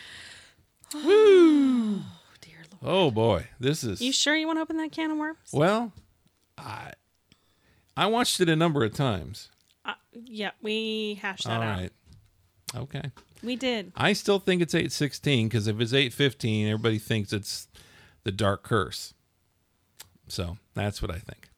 Woo! Oh, dear Lord. Oh boy, this is. You sure you want to open that can of worms? Well, I I watched it a number of times. Uh, yeah, we hashed that All out. right. Okay. We did. I still think it's eight sixteen because if it's eight fifteen, everybody thinks it's the Dark Curse. So that's what I think.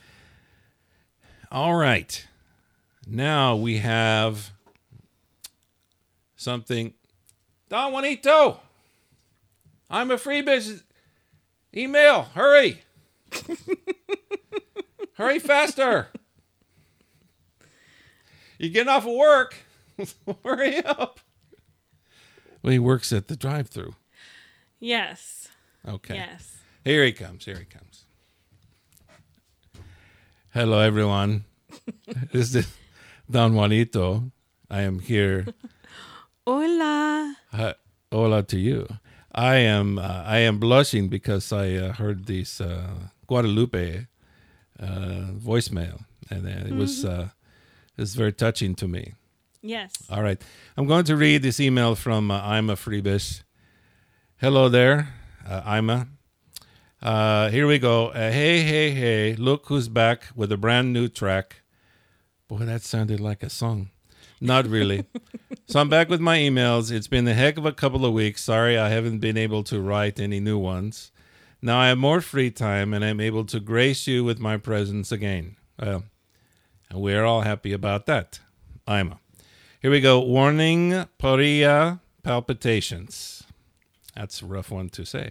All right. Now we have something. Don Juanito, I'm a free business. Email, hurry. Hurry faster. You're getting off of work. Hurry up. Well, he works at the drive-thru. Yes. Okay. Yes. Here he comes. Here he comes. Hello, everyone. This is Don Juanito. I am here. Hola. Uh, hola to you. I am. Uh, I am blushing because I uh, heard this uh, Guadalupe uh, voicemail, and uh, it was uh, it was very touching to me. Yes. All right. I'm going to read this email from uh, Ima Freebish. Hello there, uh, Ima. Uh, here we go. Uh, hey, hey, hey. Look who's back with a brand new track. Boy, that sounded like a song. Not really. So I'm back with my emails. It's been a heck of a couple of weeks. Sorry I haven't been able to write any new ones. Now I have more free time and I'm able to grace you with my presence again. Well, and we're all happy about that. Ima. Here we go. Warning, Paria palpitations. That's a rough one to say.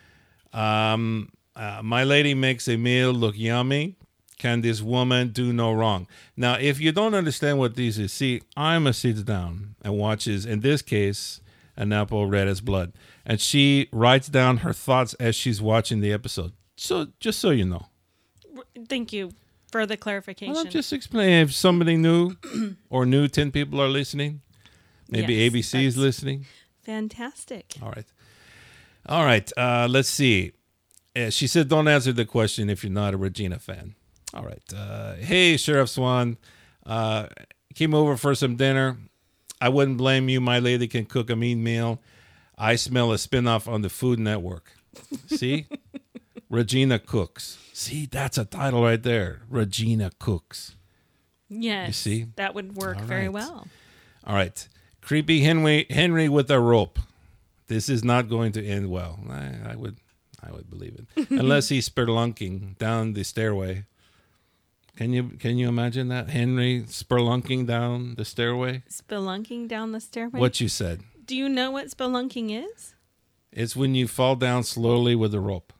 Um, uh, my lady makes a meal look yummy. Can this woman do no wrong? Now, if you don't understand what this is, see, Ima sits down and watches, in this case, an apple red as blood. And she writes down her thoughts as she's watching the episode. So, just so you know. Thank you for the clarification. Well, I'm just explaining if somebody new or new ten people are listening. Maybe Yes, A B C is that's- listening. Fantastic. All right. All right. Uh, let's see. Uh, she said, don't answer the question if you're not a Regina fan. All right. Uh, hey, Sheriff Swan. Uh, came over for some dinner. I wouldn't blame you. My lady can cook a mean meal. I smell a spinoff on the Food Network. See? Regina Cooks. See, that's a title right there. Regina Cooks. Yes. You see? That would work All very right. well. All right. Creepy Henry Henry with a rope. This is not going to end well. I, I would I would believe it. Unless he's spelunking down the stairway. Can you can you imagine that? Henry spelunking down the stairway? Spelunking down the stairway. What you said. Do you know what spelunking is? It's when you fall down slowly with a rope.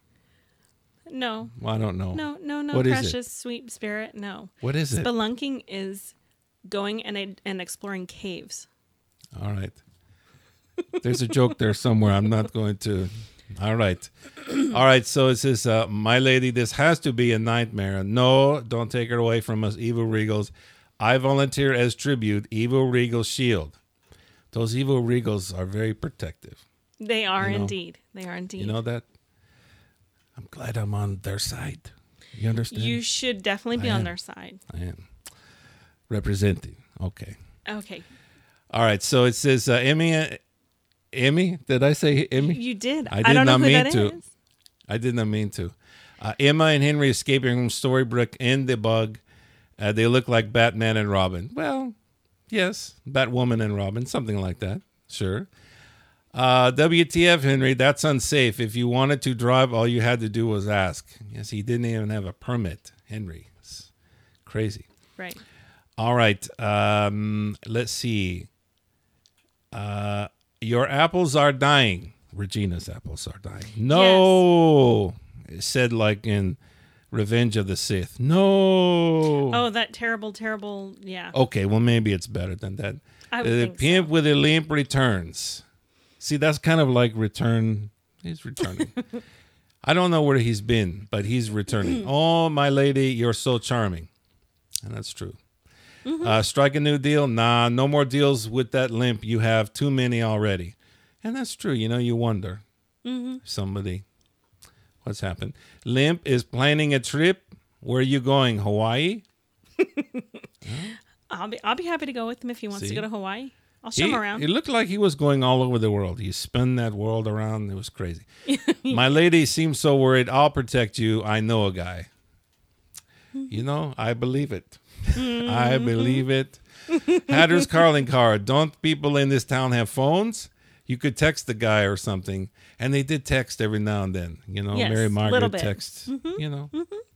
No. Well, I don't know. No, no, no, What is it? precious sweet spirit. No. What is it? Spelunking is going and and exploring caves. All right. There's a joke there somewhere. I'm not going to. All right. All right. So it says, uh, my lady, this has to be a nightmare. No, don't take her away from us, Evil Regals. I volunteer as tribute, Evil Regal Shield. Those Evil Regals are very protective. They are You know- indeed. They are indeed. You know that? I'm glad I'm on their side. You understand? You should definitely be I on am. their side. I am. Representing. Okay. Okay. All right. So it says, uh, Emmy. Uh, Emmy? Did I say Emmy? You did. I I, did don't know not who mean that to. is. I did not mean to. Uh, Emma and Henry escaping from Storybrooke in the bug. Uh, they look like Batman and Robin. Well, yes, Batwoman and Robin, something like that. Sure. Uh, W T F, Henry, that's unsafe. If you wanted to drive, all you had to do was ask. Yes, he didn't even have a permit, Henry. It's crazy. Right. All right. Um, let's see. Uh, your apples are dying. Regina's apples are dying. No. Yes. It said like in Revenge of the Sith. No. Oh, that terrible, terrible. Yeah. Okay, well, maybe it's better than that. I would the think pimp so. with a limp returns. See, that's kind of like return. He's returning. I don't know where he's been, but he's returning. Oh, my lady, you're so charming. And that's true. Mm-hmm. Uh, strike a new deal. Nah, no more deals with that limp. You have too many already. And that's true. You know, you wonder. Mm-hmm. Somebody, what's happened? Limp is planning a trip. Where are you going? Hawaii? I'll be I'll be happy to go with him if he wants See? to go to Hawaii. I'll show He, him around. it looked like he was going all over the world. He spun that world around. It was crazy. My lady seems so worried. I'll protect you. I know a guy. You know, I believe it. I believe it. Hatter's calling card. Don't people in this town have phones? You could text the guy or something. And they did text every now and then. You know, Yes, Mary little Margaret bit. texts, you know.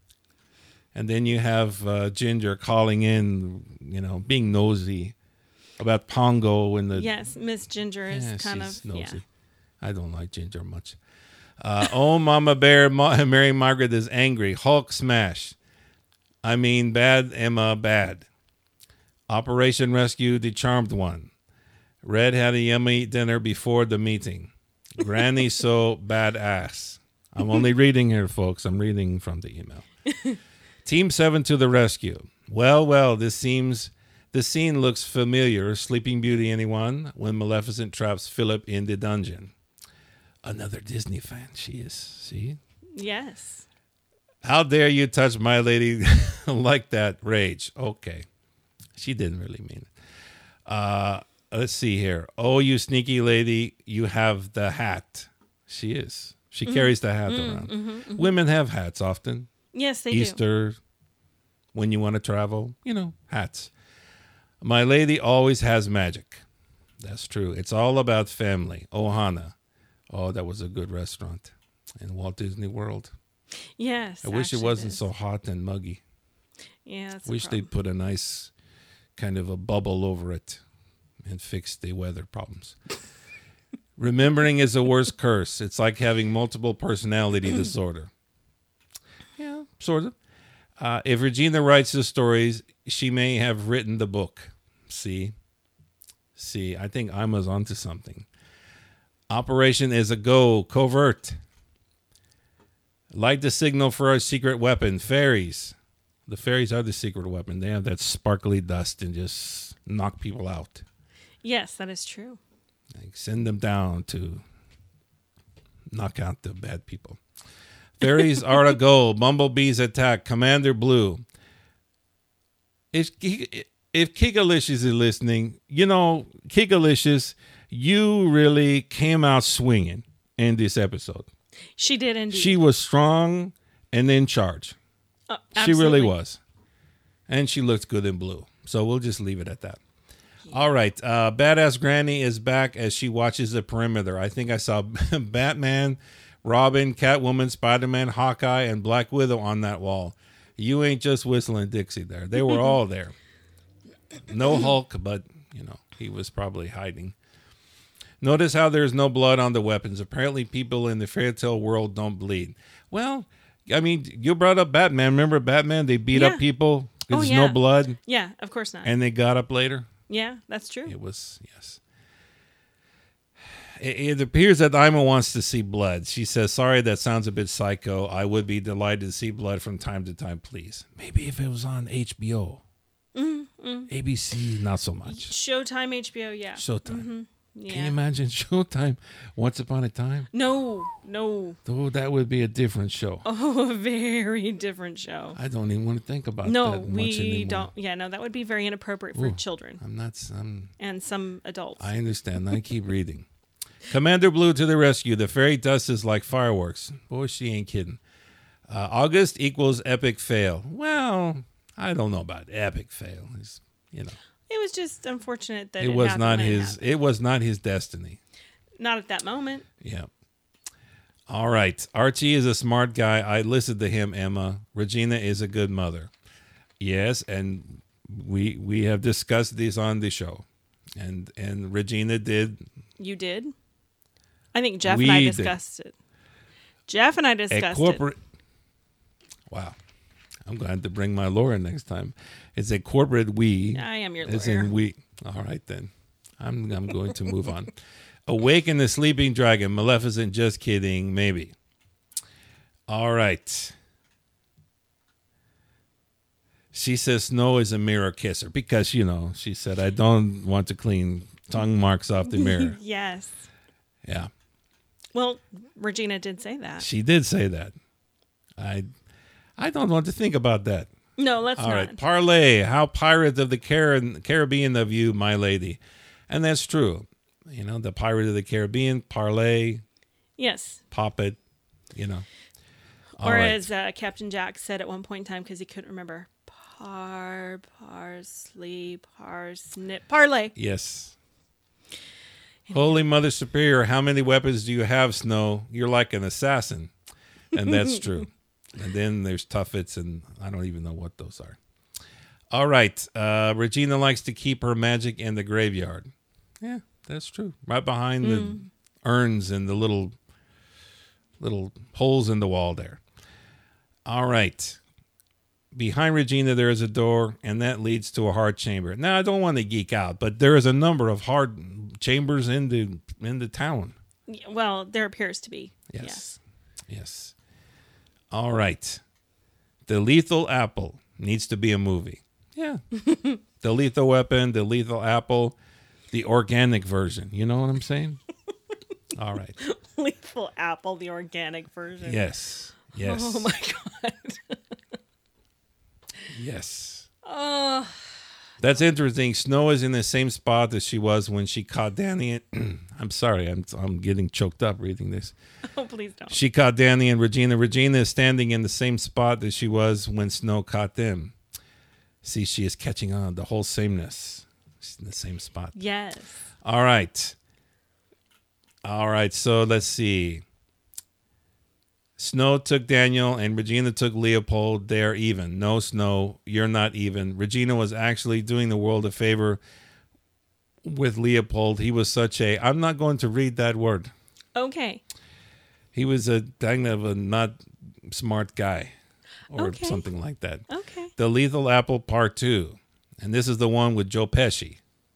And then you have uh, Ginger calling in, you know, being nosy about Pongo and the... Yes, Miss Ginger is Yeah, kind she's of nosy. yeah. I don't like Ginger much. Uh, oh, Mama Bear, Ma- Mary Margaret is angry. Hulk smash. I mean, bad Emma, bad. Operation Rescue, the charmed one. Red had a yummy dinner before the meeting. Granny so badass. I'm only reading here, folks. I'm reading from the email. Team seven to the rescue. Well, well, this seems... The scene looks familiar. Sleeping Beauty, anyone? When Maleficent traps Philip in the dungeon. Another Disney fan. She is. See? Yes. How dare you touch my lady like that? Rage. Okay. She didn't really mean it. Uh, let's see here. Oh, you sneaky lady. You have the hat. She is. She mm. carries the hat mm, around. Mm-hmm, mm-hmm. Women have hats often. Yes, they Easter, do. when you want to travel. You know, hats. My lady always has magic. That's true. It's all about family. Ohana. Oh, that was a good restaurant in Walt Disney World. Yes. I wish it actually wasn't is. so hot and muggy. Yeah, that's Wish a they'd problem. put a nice kind of a bubble over it and fix the weather problems. Remembering is a worse curse. It's like having multiple personality disorder. Yeah, sort of. Uh, if Regina writes the stories, she may have written the book. See? See, I think I was onto something. Operation is a go. Covert. Light the signal for our secret weapon. Fairies. The fairies are the secret weapon. They have that sparkly dust and just knock people out. Yes, that is true. Like send them down to knock out the bad people. Fairies are a go. Bumblebees attack. Commander Blue. If if Kigalicious is listening, you know, Kigalicious, you really came out swinging in this episode. She did indeed. She was strong and in charge. Oh, she really absolutely. was. And she looked good in blue. So we'll just leave it at that. All right. Uh, Badass Granny is back as she watches the perimeter. I think I saw Batman, Robin, Catwoman, Spider-Man, Hawkeye, and Black Widow on that wall. You ain't just whistling Dixie there. They were all there. No Hulk, but, you know, he was probably hiding. Notice how there's no blood on the weapons. Apparently people in the fairy tale world don't bleed. Well, I mean, you brought up Batman. Remember Batman? They beat Yeah. up people. Oh, There's yeah. no blood. Yeah, of course not. And they got up later. yeah, that's true. It was, yes. It, it appears that Ima wants to see blood. She says, sorry, that sounds a bit psycho. I would be delighted to see blood from time to time, please. Maybe if it was on H B O. Mm-hmm. A B C, not so much. Showtime, H B O, yeah. Showtime. Mm-hmm. Yeah. Can you imagine Showtime Once Upon a Time? No, no. Oh, that would be a different show. Oh, a very different show. I don't even want to think about No, that much we anymore. don't. Yeah, no, that would be very inappropriate for Ooh. children I'm not, I'm, and some adults. I understand. I keep reading. Commander Blue to the rescue. The fairy dust is like fireworks. Boy, she ain't kidding. Uh, August equals epic fail. Well, I don't know about epic fail. It's, you know, It was just unfortunate that it, it was happened not when it his. happened. It was not his destiny. Not at that moment. Yeah. All right. Archie is a smart guy. I listened to him, Emma. Regina is a good mother. Yes, and we we have discussed this on the show. And and Regina did. You did? I think Jeff We and I did. discussed it. Jeff and I A discussed corporate. Wow. I'm going to have to bring my lawyer next time. It's a corporate we. it. I am your As lawyer. in we. All right, then. I'm I'm going to move on. Awaken the sleeping dragon. Maleficent, just kidding. Maybe. All right. She says Snow is a mirror kisser because, you know, she said, I don't want to clean tongue marks off the mirror. Yes. Yeah. Well, Regina did say that. She did say that. I I don't want to think about that. No, let's All not. right. Parlay. How Pirates of the Car- Caribbean of you, my lady. And that's true. You know, the Pirate of the Caribbean, parlay, Yes. pop it, you know. All Or right. as uh, Captain Jack said at one point in time because he couldn't remember. Par, parsley, parsnip, parlay. Yes. Holy Mother Superior, how many weapons do you have, Snow? You're like an assassin. And that's true. And then there's tuffets, and I don't even know what those are. All right. Uh, Regina likes to keep her magic in the graveyard. Yeah, that's true. Right behind the urns and the little little holes in the wall there. All right. Behind Regina, there is a door, and that leads to a hard chamber. Now, I don't want to geek out, but there is a number of hard chambers in the in the town. Y- Well, there appears to be. Yes. Yes. Yes. All right. The Lethal Apple needs to be a movie. Yeah. The Lethal Weapon, the Lethal Apple, the organic version. You know what I'm saying? All right. Lethal Apple, the organic version. Yes. Yes. Oh my God. Yes. Oh, That's interesting. Snow is in the same spot as she was when she caught Danny. And, I'm sorry, I'm I'm getting choked up reading this. oh, please don't. She caught Danny and Regina. Regina is standing in the same spot as she was when Snow caught them. See, she is catching on. The whole sameness. She's in the same spot. Yes. All right. All right, so let's see. Snow took Daniel and Regina took Leopold. They're even. No, Snow, you're not even. Regina was actually doing the world a favor with Leopold. He was such a, I'm not going to read that word. Okay. He was a kind of a not smart guy or Okay. something like that. Okay. The Lethal Apple Part two. And this is the one with Joe Pesci.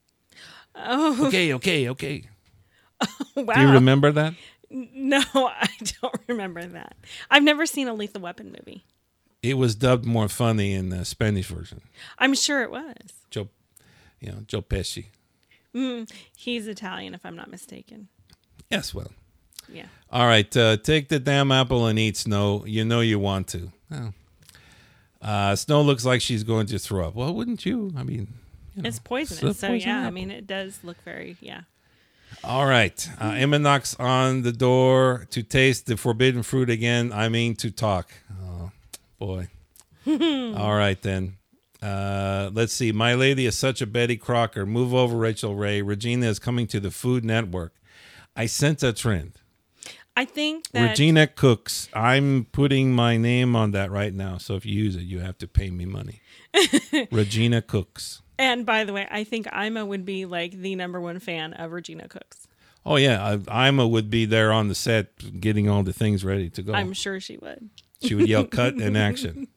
Oh, Okay, okay, okay. wow. Do you remember that? No, I don't remember that. I've never seen a Lethal Weapon movie. It was dubbed more funny in the Spanish version. I'm sure it was. Joe, you know, Joe Pesci. Mm, he's Italian, if I'm not mistaken. Yes, well. Yeah. All right, uh, take the damn apple and eat, Snow. You know you want to. Oh. Uh, Snow looks like she's going to throw up. Well, wouldn't you? I mean, you know, It's poisonous. it's a So, poison yeah, I apple. mean, it does look very, yeah. All right. Uh, Emma knocks on the door to taste the forbidden fruit again. I mean, to talk. Oh, boy. All right, then. Uh, let's see. My lady is such a Betty Crocker. Move over, Rachel Ray. Regina is coming to the Food Network. I sense a trend. I think that. Regina Cooks. I'm putting my name on that right now. So if you use it, you have to pay me money. Regina Cooks. And by the way, I think Ima would be like the number one fan of Regina Cooks. Oh, yeah. I, Ima would be there on the set getting all the things ready to go. I'm sure she would. She would yell cut and action.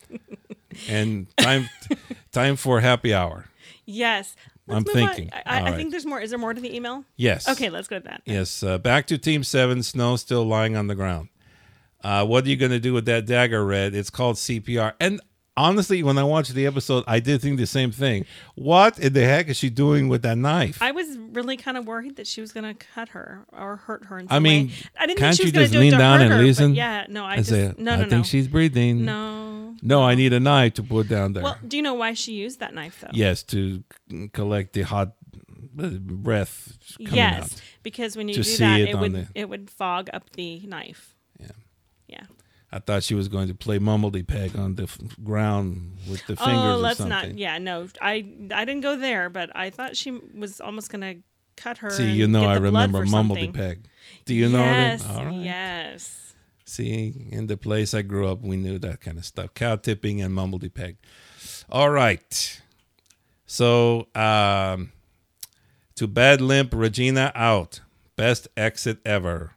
And time time for happy hour. Yes. Let's I'm move thinking. On. I, I All right. think there's more. Is there more to the email? Yes. Okay, let's go to that. Yes. Uh, back to Team seven. Snow still lying on the ground. Uh, what are you going to do with that dagger, Red? It's called C P R. And honestly, when I watched the episode, I did think the same thing. What in the heck is she doing with that knife? I was really kind of worried that she was going to cut her or hurt her in some I mean, way. I didn't can't think she was you going just to do it lean to down hurt and her, but listen? Yeah, no, I I just say, no, I no, think no. she's breathing. No. No, I need a knife to put down there. Well, do you know why she used that knife though? Yes, to collect the hot uh, breath coming yes, out. because when you To do see that, it it on would the- it would fog up the knife. Yeah. Yeah. I thought she was going to play mumbledy peg on the f- ground with the fingers Oh, or let's something. not. Yeah, no, I I didn't go there, but I thought she was almost gonna cut her. See, you and know get I the blood remember for Mumbledy something. Peg. Do you yes, know that? All right. Yes. See, in the place I grew up, we knew that kind of stuff. Cow tipping and Mumbledy Peg. All right. So, um, to Bad Limp, Regina out. Best exit ever.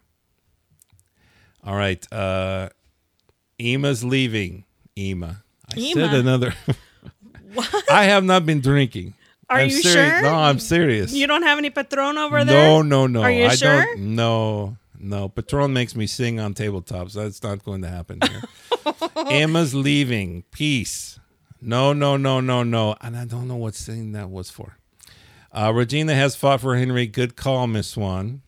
All right. Uh, Ema's leaving. Ema. I Ema? said another. What? I have not been drinking. Are I'm you serious. sure? No, I'm serious. You don't have any Patron over there? No, no, no. Are you I sure? don't. No, no. Patron makes me sing on tabletops. That's not going to happen here. Emma's leaving. Peace. No, no, no, no, no. And I don't know what saying that was for. Uh, Regina has fought for Henry. Good call, Miss Swan.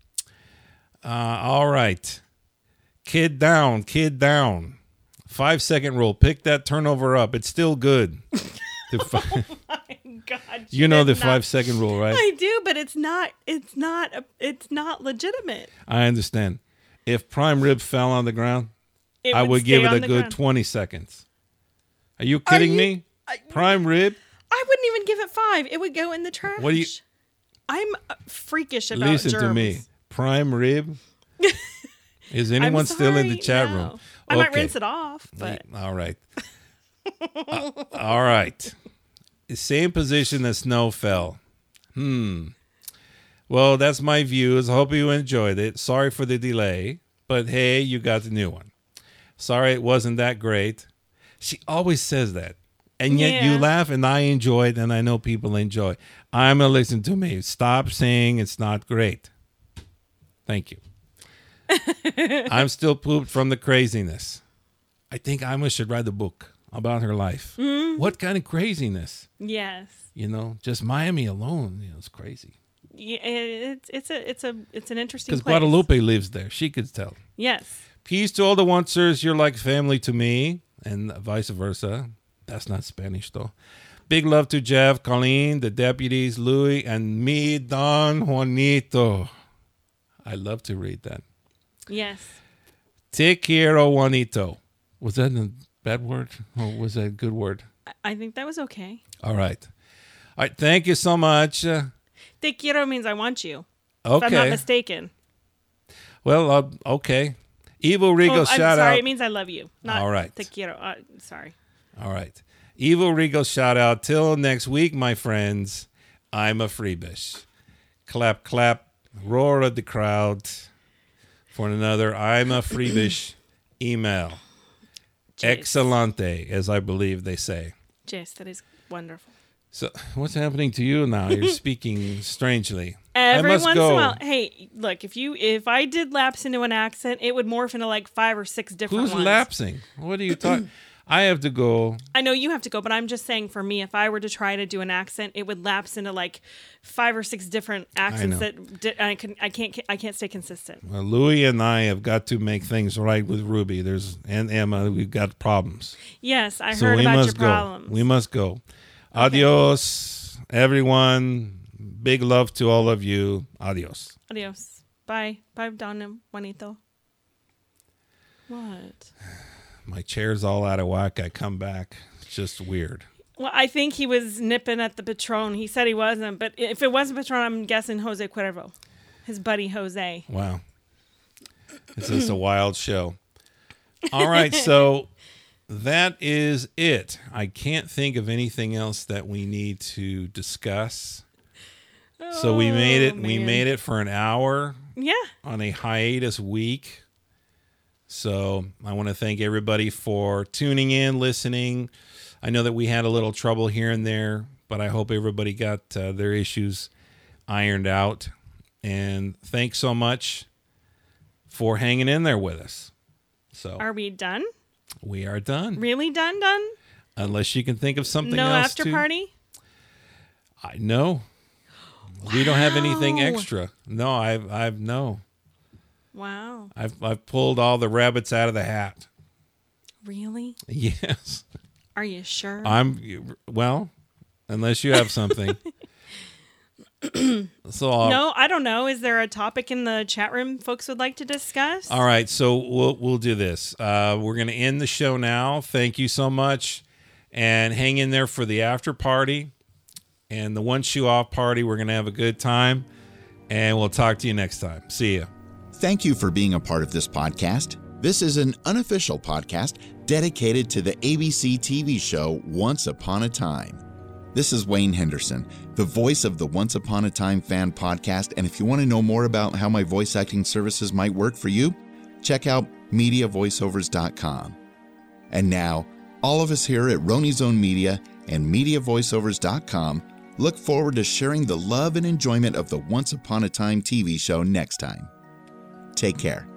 Uh, all right. Kid down. Kid down. Five second rule. Pick that turnover up. It's still good. The fi- My God, you know the did not- five second rule, right? I do, but it's not. It's not. It's not legitimate. I understand. If prime rib fell on the ground, It I would give stay it on a the good ground. twenty seconds. Are you kidding you- me? I- Prime rib? I wouldn't even give it five. It would go in the trash. What do you- I'm uh, freakish about Listen germs. to me. Prime rib? Is anyone I'm still in the sorry, chat no. room? I might Okay. rinse it off, but All right. Uh, all right. Same position that snow fell. Hmm. Well, that's my views. I hope you enjoyed it. Sorry for the delay, but hey, you got the new one. Sorry it wasn't that great. She always says that. And yet you Yeah. laugh and I enjoy it and I know people enjoy. I'm going to listen to me. Stop saying it's not great. Thank you. I'm still pooped from the craziness. I think Ima should write a book about her life. Mm-hmm. What kind of craziness? yes, You know, just Miami alone, you know, it's crazy. yeah, it, it's it's a it's a it's an interesting Because place. Guadalupe lives there. She could tell. Yes, Peace to all the oncers. You're like family to me, and vice versa. That's not Spanish, though. Big love to Jeff, Colleen, the deputies, Louis, and me, Don Juanito. I love to read that. yes. Te quiero, Juanito. Was that a bad word? Or was that a good word? I- I think that was okay. All right. All right. Thank you so much. Uh, Te quiero means I want you. If I'm not okay. mistaken. Well, uh, okay. Evil Rigo, Oh, I'm shout sorry. out. It means I love you. Not All right. Te quiero. Uh, sorry. All right. Evil Rigo, shout out. Till next week, my friends. I'm a freebish. Clap, clap. Roar of the crowd for another I'm a freebish email. Jeez. Excelente, as I believe they say. Jess, that is wonderful. So, what's happening to you now? You're speaking strangely. Every I must once go. in a while. Hey, look, if you if I did lapse into an accent, it would morph into like five or six different Who's ones. lapsing? What are you talking? I have to go. I know you have to go, but I'm just saying for me, if I were to try to do an accent, it would lapse into like five or six different accents know. that di- I can I can't I can't stay consistent. Well, Louis and I have got to make things right with Ruby. There's and Emma. We've got problems. Yes, I So heard we about your must go. problems. We must go. Adios, everyone. Big love to all of you. Adios. Adios. Bye. Bye, Don and Juanito. What? My chair's all out of whack. I come back. It's just weird. Well, I think he was nipping at the Patron. He said he wasn't, but if it wasn't Patron, I'm guessing Jose Cuervo, his buddy Jose. Wow. It's just a wild show. All right, so that is it. I can't think of anything else that we need to discuss. So we made it. Oh, We man. made it for an hour Yeah. on a hiatus week. So I want to thank everybody for tuning in, listening. I know that we had a little trouble here and there, but I hope everybody got uh, their issues ironed out. And thanks so much for hanging in there with us. So Are we done? we are done. Really done? Done? Unless you can think of something No else after to- party? I know. We don't have anything Wow. extra. No, I've I've no. Wow. I've I've pulled all the rabbits out of the hat. Really? Yes. Are you sure? I'm well, unless you have something. so I'll, no, I don't know. Is there a topic in the chat room folks would like to discuss? all right, so we'll we'll do this. Uh, we're gonna end the show now. Thank you so much, and hang in there for the after party and the one shoe off party. We're gonna have a good time. And we'll talk to you next time. See ya. Thank you for being a part of this podcast. This is an unofficial podcast dedicated to the A B C T V show Once Upon a Time. This is Wayne Henderson, the voice of the Once Upon a Time fan podcast, and if you want to know more about how my voice acting services might work for you, check out media voiceovers dot com. And now, all of us here at Roni Zone Media and media voiceovers dot com look forward to sharing the love and enjoyment of the Once Upon a Time T V show next time. Take care.